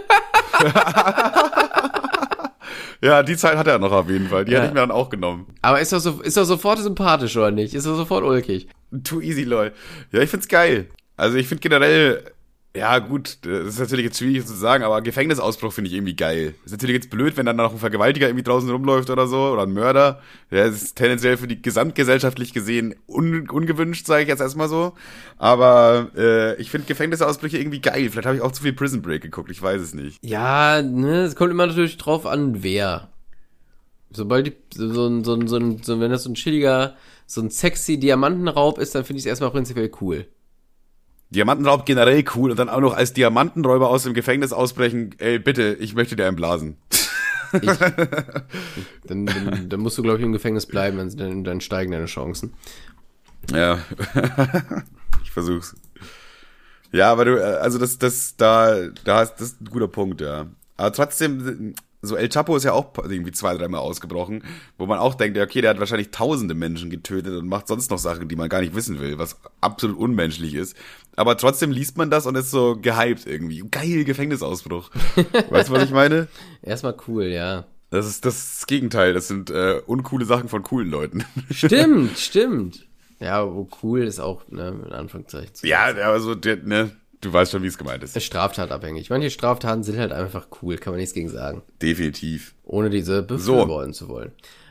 Ja, die Zeit hat er noch auf jeden Fall. Die hatte ich mir dann auch genommen. Aber ist doch sofort sympathisch, oder nicht? Ist doch sofort ulkig. Too easy, lol. Ja, ich find's geil. Also ich find generell, ja gut, das ist natürlich jetzt schwierig zu sagen, aber Gefängnisausbruch finde ich irgendwie geil. Ist natürlich jetzt blöd, wenn dann noch ein Vergewaltiger irgendwie draußen rumläuft oder so, oder ein Mörder. Der ist tendenziell für die gesamtgesellschaftlich gesehen ungewünscht, sage ich jetzt erstmal so. Aber ich finde Gefängnisausbrüche irgendwie geil. Vielleicht habe ich auch zu viel Prison Break geguckt, ich weiß es nicht. Ja, ne, es kommt immer natürlich drauf an, wer. Sobald wenn das so ein chilliger, so ein sexy Diamantenraub ist, dann finde ich es erstmal prinzipiell cool. Diamantenraub generell cool und dann auch noch als Diamantenräuber aus dem Gefängnis ausbrechen, ey, bitte, ich möchte dir einen blasen. Dann musst du, glaube ich, im Gefängnis bleiben, dann steigen deine Chancen. Ja, ich versuch's. Ja, aber das ist ein guter Punkt, ja. Aber trotzdem, so El Chapo ist ja auch irgendwie 2-3 Mal ausgebrochen, wo man auch denkt, okay, der hat wahrscheinlich tausende Menschen getötet und macht sonst noch Sachen, die man gar nicht wissen will, was absolut unmenschlich ist. Aber trotzdem liest man das und ist so gehypt irgendwie. Geil, Gefängnisausbruch. Weißt du, was ich meine? Erstmal cool, ja. Das ist das Gegenteil. Das sind uncoole Sachen von coolen Leuten. Stimmt. Ja, wo cool ist auch, ne, in Anführungszeichen. Ja, also, ne, du weißt schon, wie es gemeint ist. Ist straftatabhängig. Manche Straftaten sind halt einfach cool, kann man nichts gegen sagen. Definitiv. Ohne diese befürworten zu wollen.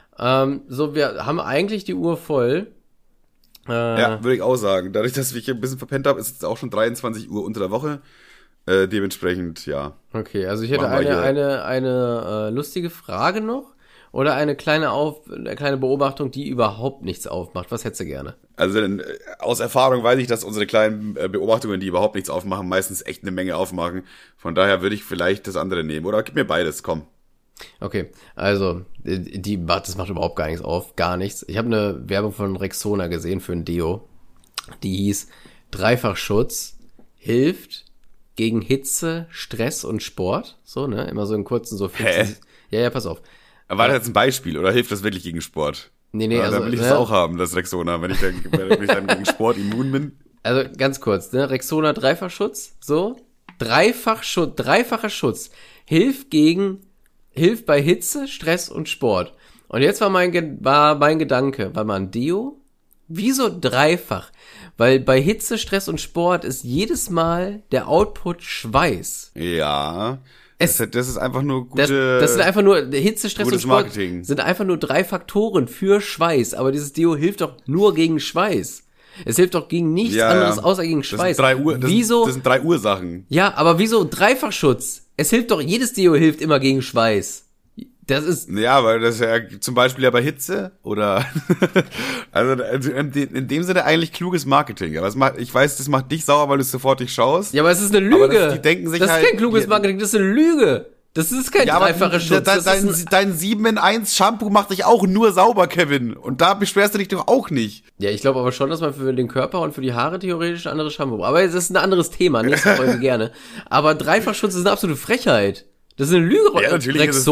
Wir haben eigentlich die Uhr voll. Ja, würde ich auch sagen. Dadurch, dass ich hier ein bisschen verpennt habe, ist es auch schon 23 Uhr unter der Woche. Dementsprechend, ja. Okay, also ich hätte eine lustige Frage noch oder eine kleine Beobachtung, die überhaupt nichts aufmacht. Was hättest du gerne? Also aus Erfahrung weiß ich, dass unsere kleinen Beobachtungen, die überhaupt nichts aufmachen, meistens echt eine Menge aufmachen. Von daher würde ich vielleicht das andere nehmen. Oder gib mir beides, komm. Okay, also das macht überhaupt gar nichts auf, gar nichts. Ich habe eine Werbung von Rexona gesehen für ein Deo. Die hieß Dreifachschutz hilft gegen Hitze, Stress und Sport. So, ne? Immer so in kurzen, so 50. Ja, pass auf. Aber war das jetzt ein Beispiel oder hilft das wirklich gegen Sport? Nee, ja, also. Dann will ich das auch haben, das Rexona, wenn ich dann gegen Sport immun bin. Also ganz kurz, ne? Rexona Dreifachschutz, so. Dreifacher Schutz hilft bei Hitze, Stress und Sport. Und jetzt war mein Gedanke, war mal ein Deo? Wieso dreifach? Weil bei Hitze, Stress und Sport ist jedes Mal der Output Schweiß. Ja. Das ist einfach nur gute. Das sind einfach nur Hitze, Stress und Sport Marketing. Sind einfach nur 3 Faktoren für Schweiß. Aber dieses Deo hilft doch nur gegen Schweiß. Es hilft doch gegen nichts anderes außer gegen Schweiß. Das sind 3 Ursachen. Ja, aber wieso Dreifachschutz? Es hilft doch, jedes Deo hilft immer gegen Schweiß. Das ist. Ja, weil das ja zum Beispiel ja bei Hitze oder also in dem Sinne eigentlich kluges Marketing. Aber ich weiß, das macht dich sauer, weil du es sofort schaust. Ja, aber es ist eine Lüge. Aber die denken sich das ist kein kluges Marketing, das ist eine Lüge. Das ist kein dreifacher Schutz. Dein 7-in-1 Shampoo macht dich auch nur sauber, Kevin. Und da beschwerst du dich doch auch nicht. Ja, ich glaube aber schon, dass man für den Körper und für die Haare theoretisch ein anderes Shampoo braucht. Aber das ist ein anderes Thema, nächste Folge gerne. Aber Dreifachschutz ist eine absolute Frechheit. Das ist eine Lüge, ja, natürlich ist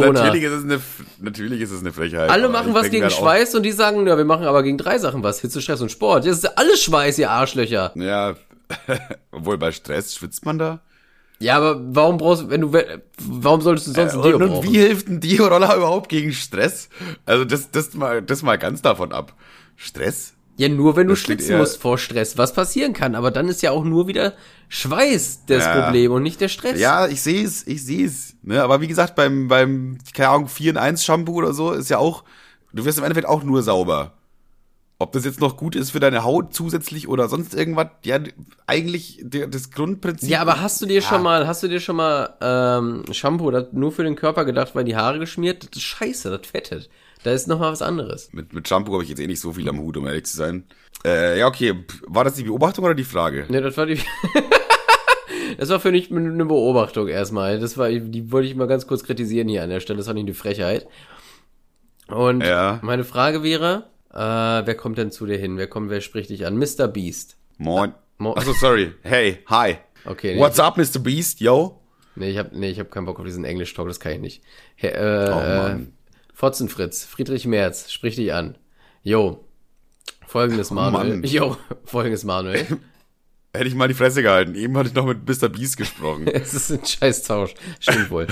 es eine Frechheit. Alle machen was gegen Schweiß und die sagen, ja, wir machen aber gegen 3 Sachen was. Hitze, Stress und Sport. Das ist alles Schweiß, ihr Arschlöcher. Ja, obwohl bei Stress schwitzt man da. Ja, aber warum solltest du sonst ein Deo brauchen? Und wie hilft ein Deo-Roller überhaupt gegen Stress? Also das mal ganz davon ab. Stress? Ja, nur wenn du Das klingt schwitzen eher- musst vor Stress, was passieren kann. Aber dann ist ja auch nur wieder Schweiß das Ja. Problem und nicht der Stress. Ja, ich sehe es. Ne? Aber wie gesagt, beim keine Ahnung, 4-in-1 Shampoo oder so ist ja auch, du wirst im Endeffekt auch nur sauber. Ob das jetzt noch gut ist für deine Haut zusätzlich oder sonst irgendwas, ja, eigentlich das Grundprinzip. Ja, aber hast du dir schon mal Shampoo nur für den Körper gedacht, weil die Haare geschmiert? Das ist scheiße, das fettet. Da ist noch mal was anderes. Mit Shampoo habe ich jetzt eh nicht so viel am Hut, um ehrlich zu sein. Ja, okay. War das die Beobachtung oder die Frage? Ne, das war das war für mich eine Beobachtung erstmal. Die wollte ich mal ganz kurz kritisieren hier an der Stelle. Das war nicht eine Frechheit. Und Ja. meine Frage wäre, wer kommt denn zu dir hin? Wer spricht dich an? Mr. Beast. Moin. Achso, sorry. Hey, hi. Okay. What's up, Mr. Beast, yo? Ich hab keinen Bock auf diesen Englisch-Talk, das kann ich nicht. Mann. Fotzenfritz, Friedrich Merz, sprich dich an. Jo, folgendes Manuel. Mann. Jo, folgendes Manuel. Hätte ich mal die Fresse gehalten. Eben hatte ich noch mit Mr. Beast gesprochen. Es ist ein Scheißtausch, stimmt wohl.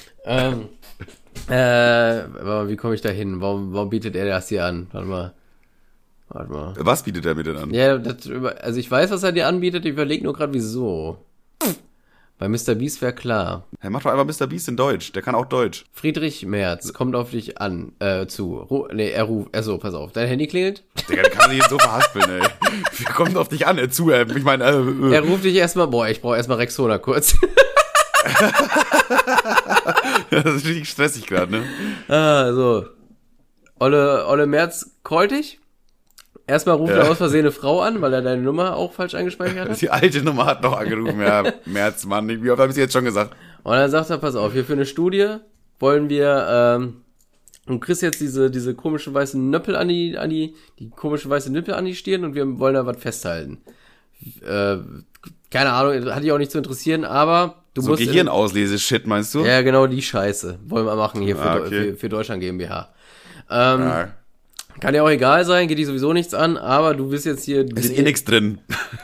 Aber wie komme ich da hin? Warum bietet er das hier an? Warte mal. Was bietet er mir denn an? Ja, also ich weiß, was er dir anbietet, ich überlege nur gerade, wieso. Bei Mr. Beast wäre klar. Hey, mach doch einfach Mr. Beast in Deutsch. Der kann auch Deutsch. Friedrich Merz kommt auf dich an, er ruft, pass auf, dein Handy klingelt? Digga, der kann sich jetzt so verhaspeln, ey. Wie kommt auf dich an, zu? Ich meine, Er ruft dich erstmal, ich brauche erstmal Rexona kurz. das ist richtig stressig gerade, ne? So. Olle Merz callt dich. Erstmal ruft er aus Versehen eine Frau an, weil er deine Nummer auch falsch eingespeichert hat. Die alte Nummer hat noch angerufen, ja. März, Mann. Wie oft habe ich jetzt schon gesagt? Und dann sagt er, pass auf, hier für eine Studie wollen wir, du kriegst jetzt diese komischen weißen Nöppel die komische weiße Nippel an die Stirn und wir wollen da was festhalten. Keine Ahnung, hat dich auch nicht zu interessieren, aber du musst... Gehirnauslese-Shit, meinst du? Ja, genau, die Scheiße. Wollen wir machen hier okay. für Deutschland GmbH. Ja. Kann dir auch egal sein, geht dich sowieso nichts an, aber du bist jetzt hier... Ist eh nix drin.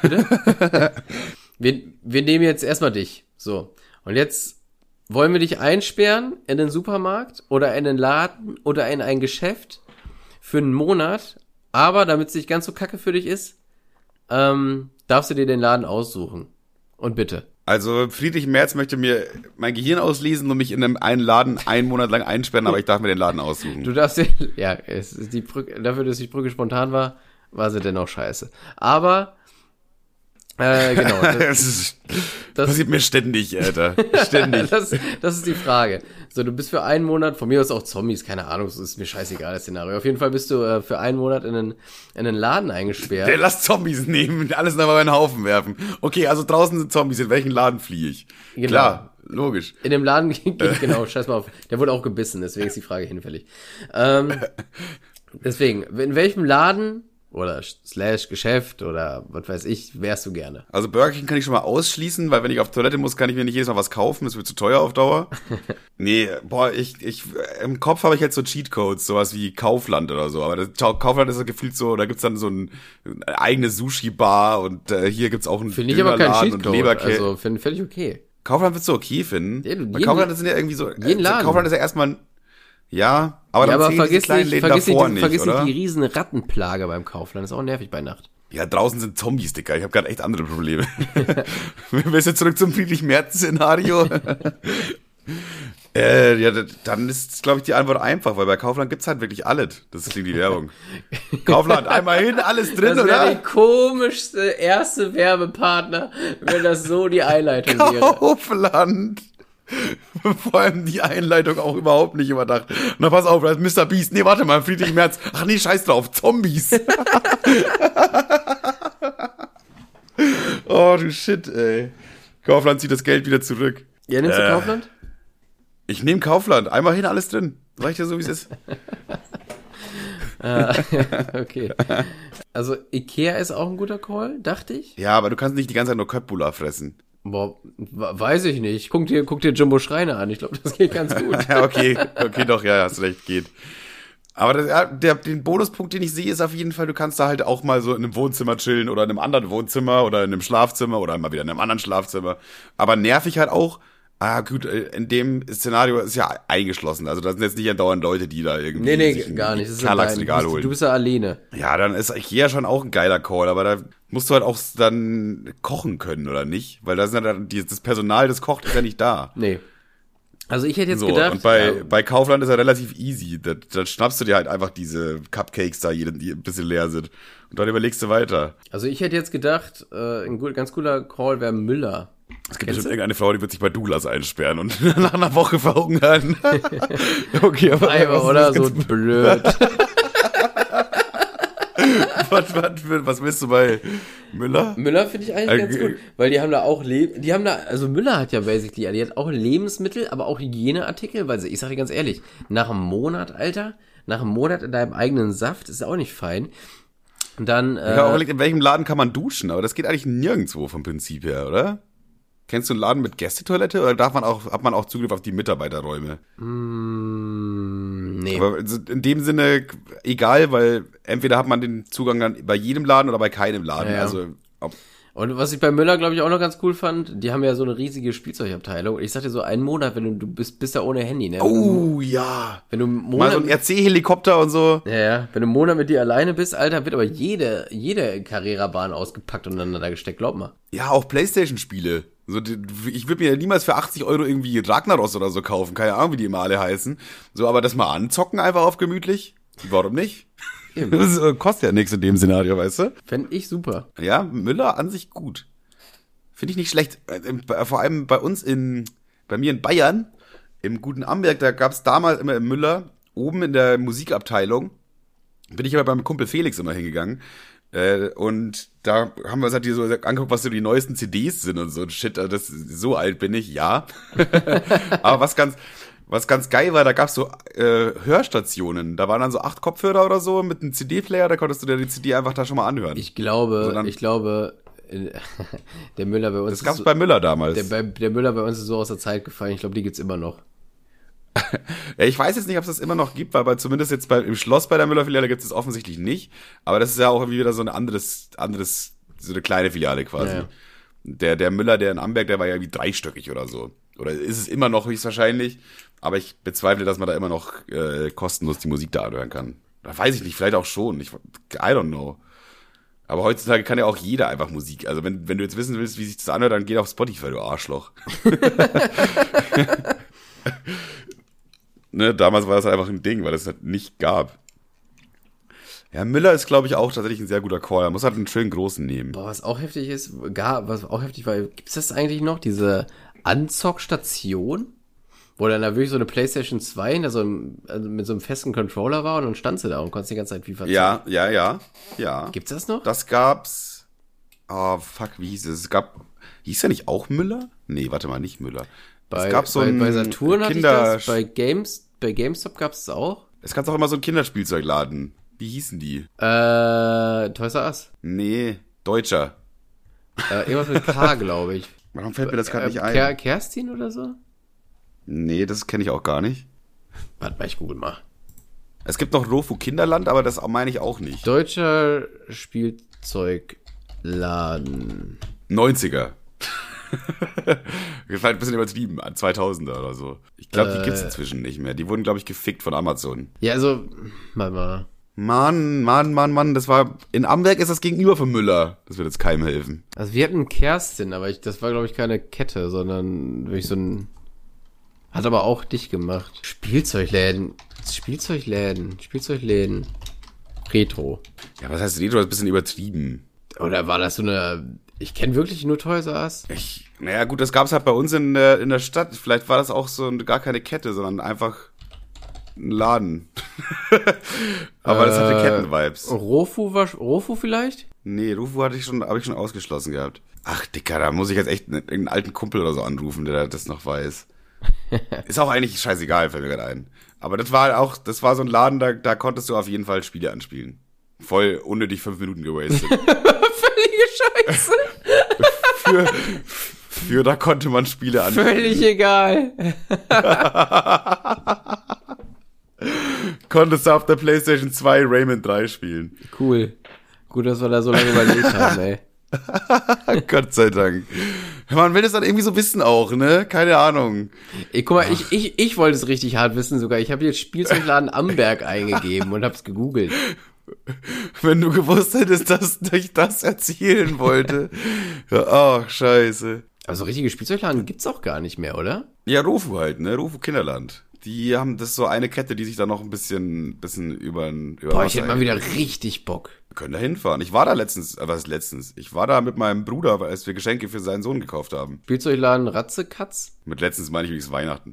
Wir nehmen jetzt erstmal dich. So. Und jetzt wollen wir dich einsperren in den Supermarkt oder in den Laden oder in ein Geschäft für einen Monat. Aber damit es nicht ganz so kacke für dich ist, darfst du dir den Laden aussuchen. Und bitte. Also Friedrich Merz möchte mir mein Gehirn auslesen und mich in einen Laden einen Monat lang einsperren, aber ich darf mir den Laden aussuchen. Du darfst dir, ja, es ist die Brücke, dafür, dass die Brücke spontan war sie dennoch scheiße. Aber, genau. Das passiert mir ständig, Alter. Ständig. das ist die Frage. So, du bist für einen Monat, von mir aus auch Zombies, keine Ahnung, das ist mir scheißegal, das Szenario. Auf jeden Fall bist du für einen Monat in einen Laden eingesperrt. Der lass Zombies nehmen und alles nochmal in den Haufen werfen. Okay, also draußen sind Zombies, in welchen Laden fliehe ich? Genau. Klar, logisch. In dem Laden genau, scheiß mal auf. Der wurde auch gebissen, deswegen ist die Frage hinfällig. Deswegen, in welchem Laden oder / Geschäft oder was weiß ich, wärst du gerne? Also Burger King kann ich schon mal ausschließen, weil wenn ich auf Toilette muss, kann ich mir nicht jedes Mal was kaufen, das wird zu teuer auf Dauer. Nee, im Kopf habe ich jetzt so Cheatcodes, sowas wie Kaufland oder so, aber Kaufland ist ja gefühlt so, da gibt's dann so eine eigene Sushi-Bar und hier gibt's auch einen Finde ich aber kein Dönerladen und Cheatcode, Leberkäse. also finde ich völlig okay. Kaufland würdest du okay finden. Ja, Bei Kaufland sind ja irgendwie so, jeden Laden. Kaufland ist ja erstmal, ja, aber Ja, dann aber zählen diese kleinen Läden davor nicht, vergiss oder? nicht die riesen Rattenplage beim Kaufland, das ist auch nervig bei Nacht. Ja, draußen sind Zombies, Dicker. Ich habe gerade echt andere Probleme. Wir müssen jetzt zurück zum Friedrich-Merz-Szenario. Ja, dann ist, glaube ich, die Antwort einfach, weil bei Kaufland gibt's halt wirklich alles. Das klingt die Werbung. Kaufland, einmal hin, alles drin, Das wäre oder? der komischste erste Werbepartner, wenn das so die Einleitung wäre. Kaufland. Vor allem die Einleitung auch überhaupt nicht überdacht. Na, pass auf, da ist Mr. Beast. Nee, warte mal, Friedrich Merz. Ach nee, scheiß drauf, Zombies. Oh, du Shit, ey. Kaufland zieht das Geld wieder zurück. Ja, nimmst du Kaufland? Ich nehme Kaufland. Einmal hin, alles drin. Reicht ja so, wie es ist. Okay. Also Ikea ist auch ein guter Call, dachte ich. Ja, aber du kannst nicht die ganze Zeit nur Köttbullar fressen. Boah, weiß ich nicht. Guck dir Jumbo Schreiner an. Ich glaube, das geht ganz gut. Ja, okay, doch, ja, hast recht, geht. Aber den Bonuspunkt, den ich sehe, ist auf jeden Fall, du kannst da halt auch mal so in einem Wohnzimmer chillen oder in einem anderen Wohnzimmer oder in einem Schlafzimmer oder mal wieder in einem anderen Schlafzimmer. Aber nervig halt auch, Ah, gut, in dem Szenario ist ja eingeschlossen. Also da sind jetzt nicht andauernd Leute, die da irgendwie Nee, sich gar nicht. Das ist Kallax allein. Regal holen. Du bist ja alleine. Ja, dann ist Ikea schon auch ein geiler Call, aber da musst du halt auch dann kochen können, oder nicht? Weil da sind ja dann das Personal, das kocht, ist ja nicht da. Nee. Also ich hätte jetzt So, gedacht... und bei Kaufland ist ja relativ easy. Da schnappst du dir halt einfach diese Cupcakes da, die ein bisschen leer sind. Und dann überlegst du weiter. Also ich hätte jetzt gedacht, ganz cooler Call wäre Müller. Es gibt bestimmt irgendeine Frau, die wird sich bei Douglas einsperren und nach einer Woche verhungern. Okay, aber Einfach, oder? So blöd. Was willst du bei Müller? Müller finde ich eigentlich ganz gut, weil die haben da auch also Müller hat ja basically, die hat auch Lebensmittel, aber auch Hygieneartikel, weil ich sag dir ganz ehrlich, nach einem Monat, Alter, in deinem eigenen Saft ist auch nicht fein. Und dann, Ich habe auch überlegt, in welchem Laden kann man duschen, aber das geht eigentlich nirgendwo vom Prinzip her, oder? Kennst du einen Laden mit Gästetoilette oder hat man auch Zugriff auf die Mitarbeiterräume? Nee. Aber in dem Sinne egal, weil entweder hat man den Zugang dann bei jedem Laden oder bei keinem Laden. Ja. Also Und was ich bei Müller, glaube ich, auch noch ganz cool fand, die haben ja so eine riesige Spielzeugabteilung. Ich sag dir so, einen Monat, wenn du bist ja ohne Handy, ne? oh ja. Wenn du einen Mal Monat, so ein RC-Helikopter und so. ja, wenn du einen Monat mit dir alleine bist, Alter, wird aber jede Carrera-Bahn ausgepackt und aneinander gesteckt, glaub mal. Ja, auch Playstation-Spiele. So, ich würde mir ja niemals für 80 Euro irgendwie Ragnaros oder so kaufen. Keine Ahnung, wie die immer alle heißen. So, aber das mal anzocken einfach auf gemütlich. Warum nicht? Das kostet ja nichts in dem Szenario, weißt du? Fänd ich super. Ja, Müller an sich gut. Finde ich nicht schlecht. Vor allem bei mir in Bayern, im guten Amberg, da gab's damals immer im Müller, oben in der Musikabteilung, bin ich aber beim Kumpel Felix immer hingegangen. Und da haben wir uns halt so angeguckt, was so die neuesten CDs sind und so ein Shit. So alt bin ich, ja. Aber was ganz geil war, da gab's so Hörstationen. Da waren dann so 8 Kopfhörer oder so mit einem CD-Player, da konntest du dir die CD einfach da schon mal anhören. Ich glaube, der Müller bei uns das gab's bei Müller damals. Der Müller bei uns ist so aus der Zeit gefallen. Ich glaube, die gibt's immer noch. Ja, ich weiß jetzt nicht, ob es das immer noch gibt, weil zumindest jetzt im Schloss bei der Müller-Filiale gibt es offensichtlich nicht. Aber das ist ja auch irgendwie wieder so ein anderes, so eine kleine Filiale quasi. Ja. Der Müller, der in Amberg, der war ja irgendwie dreistöckig oder so. Oder ist es immer noch höchstwahrscheinlich. Aber ich bezweifle, dass man da immer noch kostenlos die Musik da anhören kann. Da weiß ich nicht, vielleicht auch schon. I don't know. Aber heutzutage kann ja auch jeder einfach Musik. Also wenn du jetzt wissen willst, wie sich das anhört, dann geh auf Spotify, du Arschloch. Ne, damals war das einfach ein Ding, weil es halt nicht gab. Ja, Müller ist, glaube ich, auch tatsächlich ein sehr guter Call. Er muss halt einen schönen großen nehmen. Boah, was auch heftig war, gibt's das eigentlich noch, diese Anzockstation? Wo dann da wirklich so eine PlayStation 2 also mit so einem festen Controller war und dann standst du da und konntest die ganze Zeit FIFA zocken. Ja. Gibt's das noch? Das gab's. Oh, fuck, wie hieß es? Hieß ja nicht auch Müller? Nee, warte mal, nicht Müller. Bei Saturn hatte ich das, bei GameStop gab's es auch. Es gab auch immer so einen Kinderspielzeugladen. Wie hießen die? Toys R Us. Nee, Deutscher. Irgendwas mit K, glaube ich. Warum fällt mir das gerade nicht ein? Kerstin oder so? Nee, das kenne ich auch gar nicht. Warte mal, ich google mal. Es gibt noch Rofu Kinderland, aber das meine ich auch nicht. Deutscher Spielzeugladen. 90er. Vielleicht ein bisschen übertrieben, 2000er oder so. Ich glaube, die gibt's inzwischen nicht mehr. Die wurden, glaube ich, gefickt von Amazon. Ja, also, mal. Mann, das war, in Amberg ist das gegenüber von Müller. Das wird jetzt keinem helfen. Also wir hatten Kerstin, aber das war, glaube ich, keine Kette, sondern wirklich so ein, hat aber auch dicht gemacht. Spielzeugläden. Retro. Ja, was heißt Retro? Das ist ein bisschen übertrieben. Oder war das so eine, ich kenne wirklich nur Toys R Us? Naja, gut, das gab's halt bei uns in der Stadt. Vielleicht war das auch so gar keine Kette, sondern einfach ein Laden. Aber das hatte Ketten-Vibes. Rofu vielleicht? Nee, Rofu habe ich schon ausgeschlossen gehabt. Ach, Dicker, da muss ich jetzt echt einen alten Kumpel oder so anrufen, der das noch weiß. Ist auch eigentlich scheißegal, fällt mir gerade ein. Aber das war so ein Laden, da konntest du auf jeden Fall Spiele anspielen. Voll unnötig 5 Minuten gewastet. Völlige Scheiße. Für da konnte man Spiele anspielen. Völlig egal. Konntest du auf der PlayStation 2 Rayman 3 spielen. Cool. Gut, dass wir da so lange überlegt haben, ey. Gott sei Dank. Man will das dann irgendwie so wissen auch, ne? Keine Ahnung. Guck mal, ich wollte es richtig hart wissen sogar. Ich habe jetzt Spielzeugladen Amberg eingegeben und hab's gegoogelt. Wenn du gewusst hättest, dass ich das erzählen wollte. Ach, scheiße. Aber so richtige Spielzeugladen gibt's auch gar nicht mehr, oder? Ja, Rofu halt, ne? Rofu Kinderland. Die haben, das ist so eine Kette, die sich da noch ein bisschen über Boah, ich hätte mal wieder richtig Bock. Wir können da hinfahren. Ich war da letztens, was ist letztens? Ich war da mit meinem Bruder, als wir Geschenke für seinen Sohn gekauft haben. Spielzeugladen Ratzekatz? Mit letztens meine ich übrigens Weihnachten.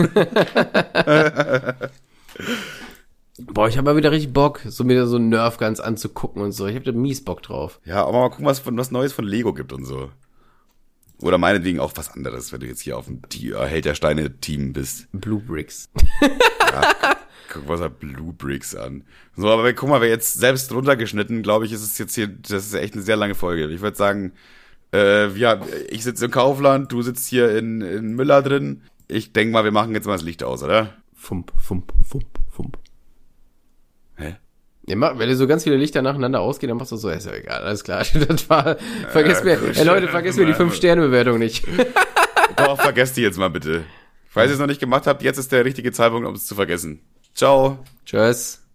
Boah, ich habe mal wieder richtig Bock, so mir so Nerf Guns anzugucken und so. Ich hab da mies Bock drauf. Ja, aber mal gucken, was Neues von Lego gibt und so. Oder meinetwegen auch was anderes, wenn du jetzt hier auf dem Held der Steine-Team bist. Blue Bricks. Ja, guck was hat Blue Bricks an. So, aber guck mal, wir jetzt selbst runtergeschnitten, glaube ich, ist es jetzt hier, das ist echt eine sehr lange Folge. Ich würde sagen, ja, ich sitze im Kaufland, du sitzt hier in Müller drin. Ich denke mal, wir machen jetzt mal das Licht aus, oder? Fump, fump, fump, fump. Hä? Ja, wenn dir so ganz viele Lichter nacheinander ausgehen, dann machst du so, ist ja egal, alles klar. Das war, vergesst mir die 5-Sterne-Bewertung nicht. Doch, vergesst die jetzt mal bitte. Falls ihr es noch nicht gemacht habt, jetzt ist der richtige Zeitpunkt, um es zu vergessen. Ciao. Tschüss.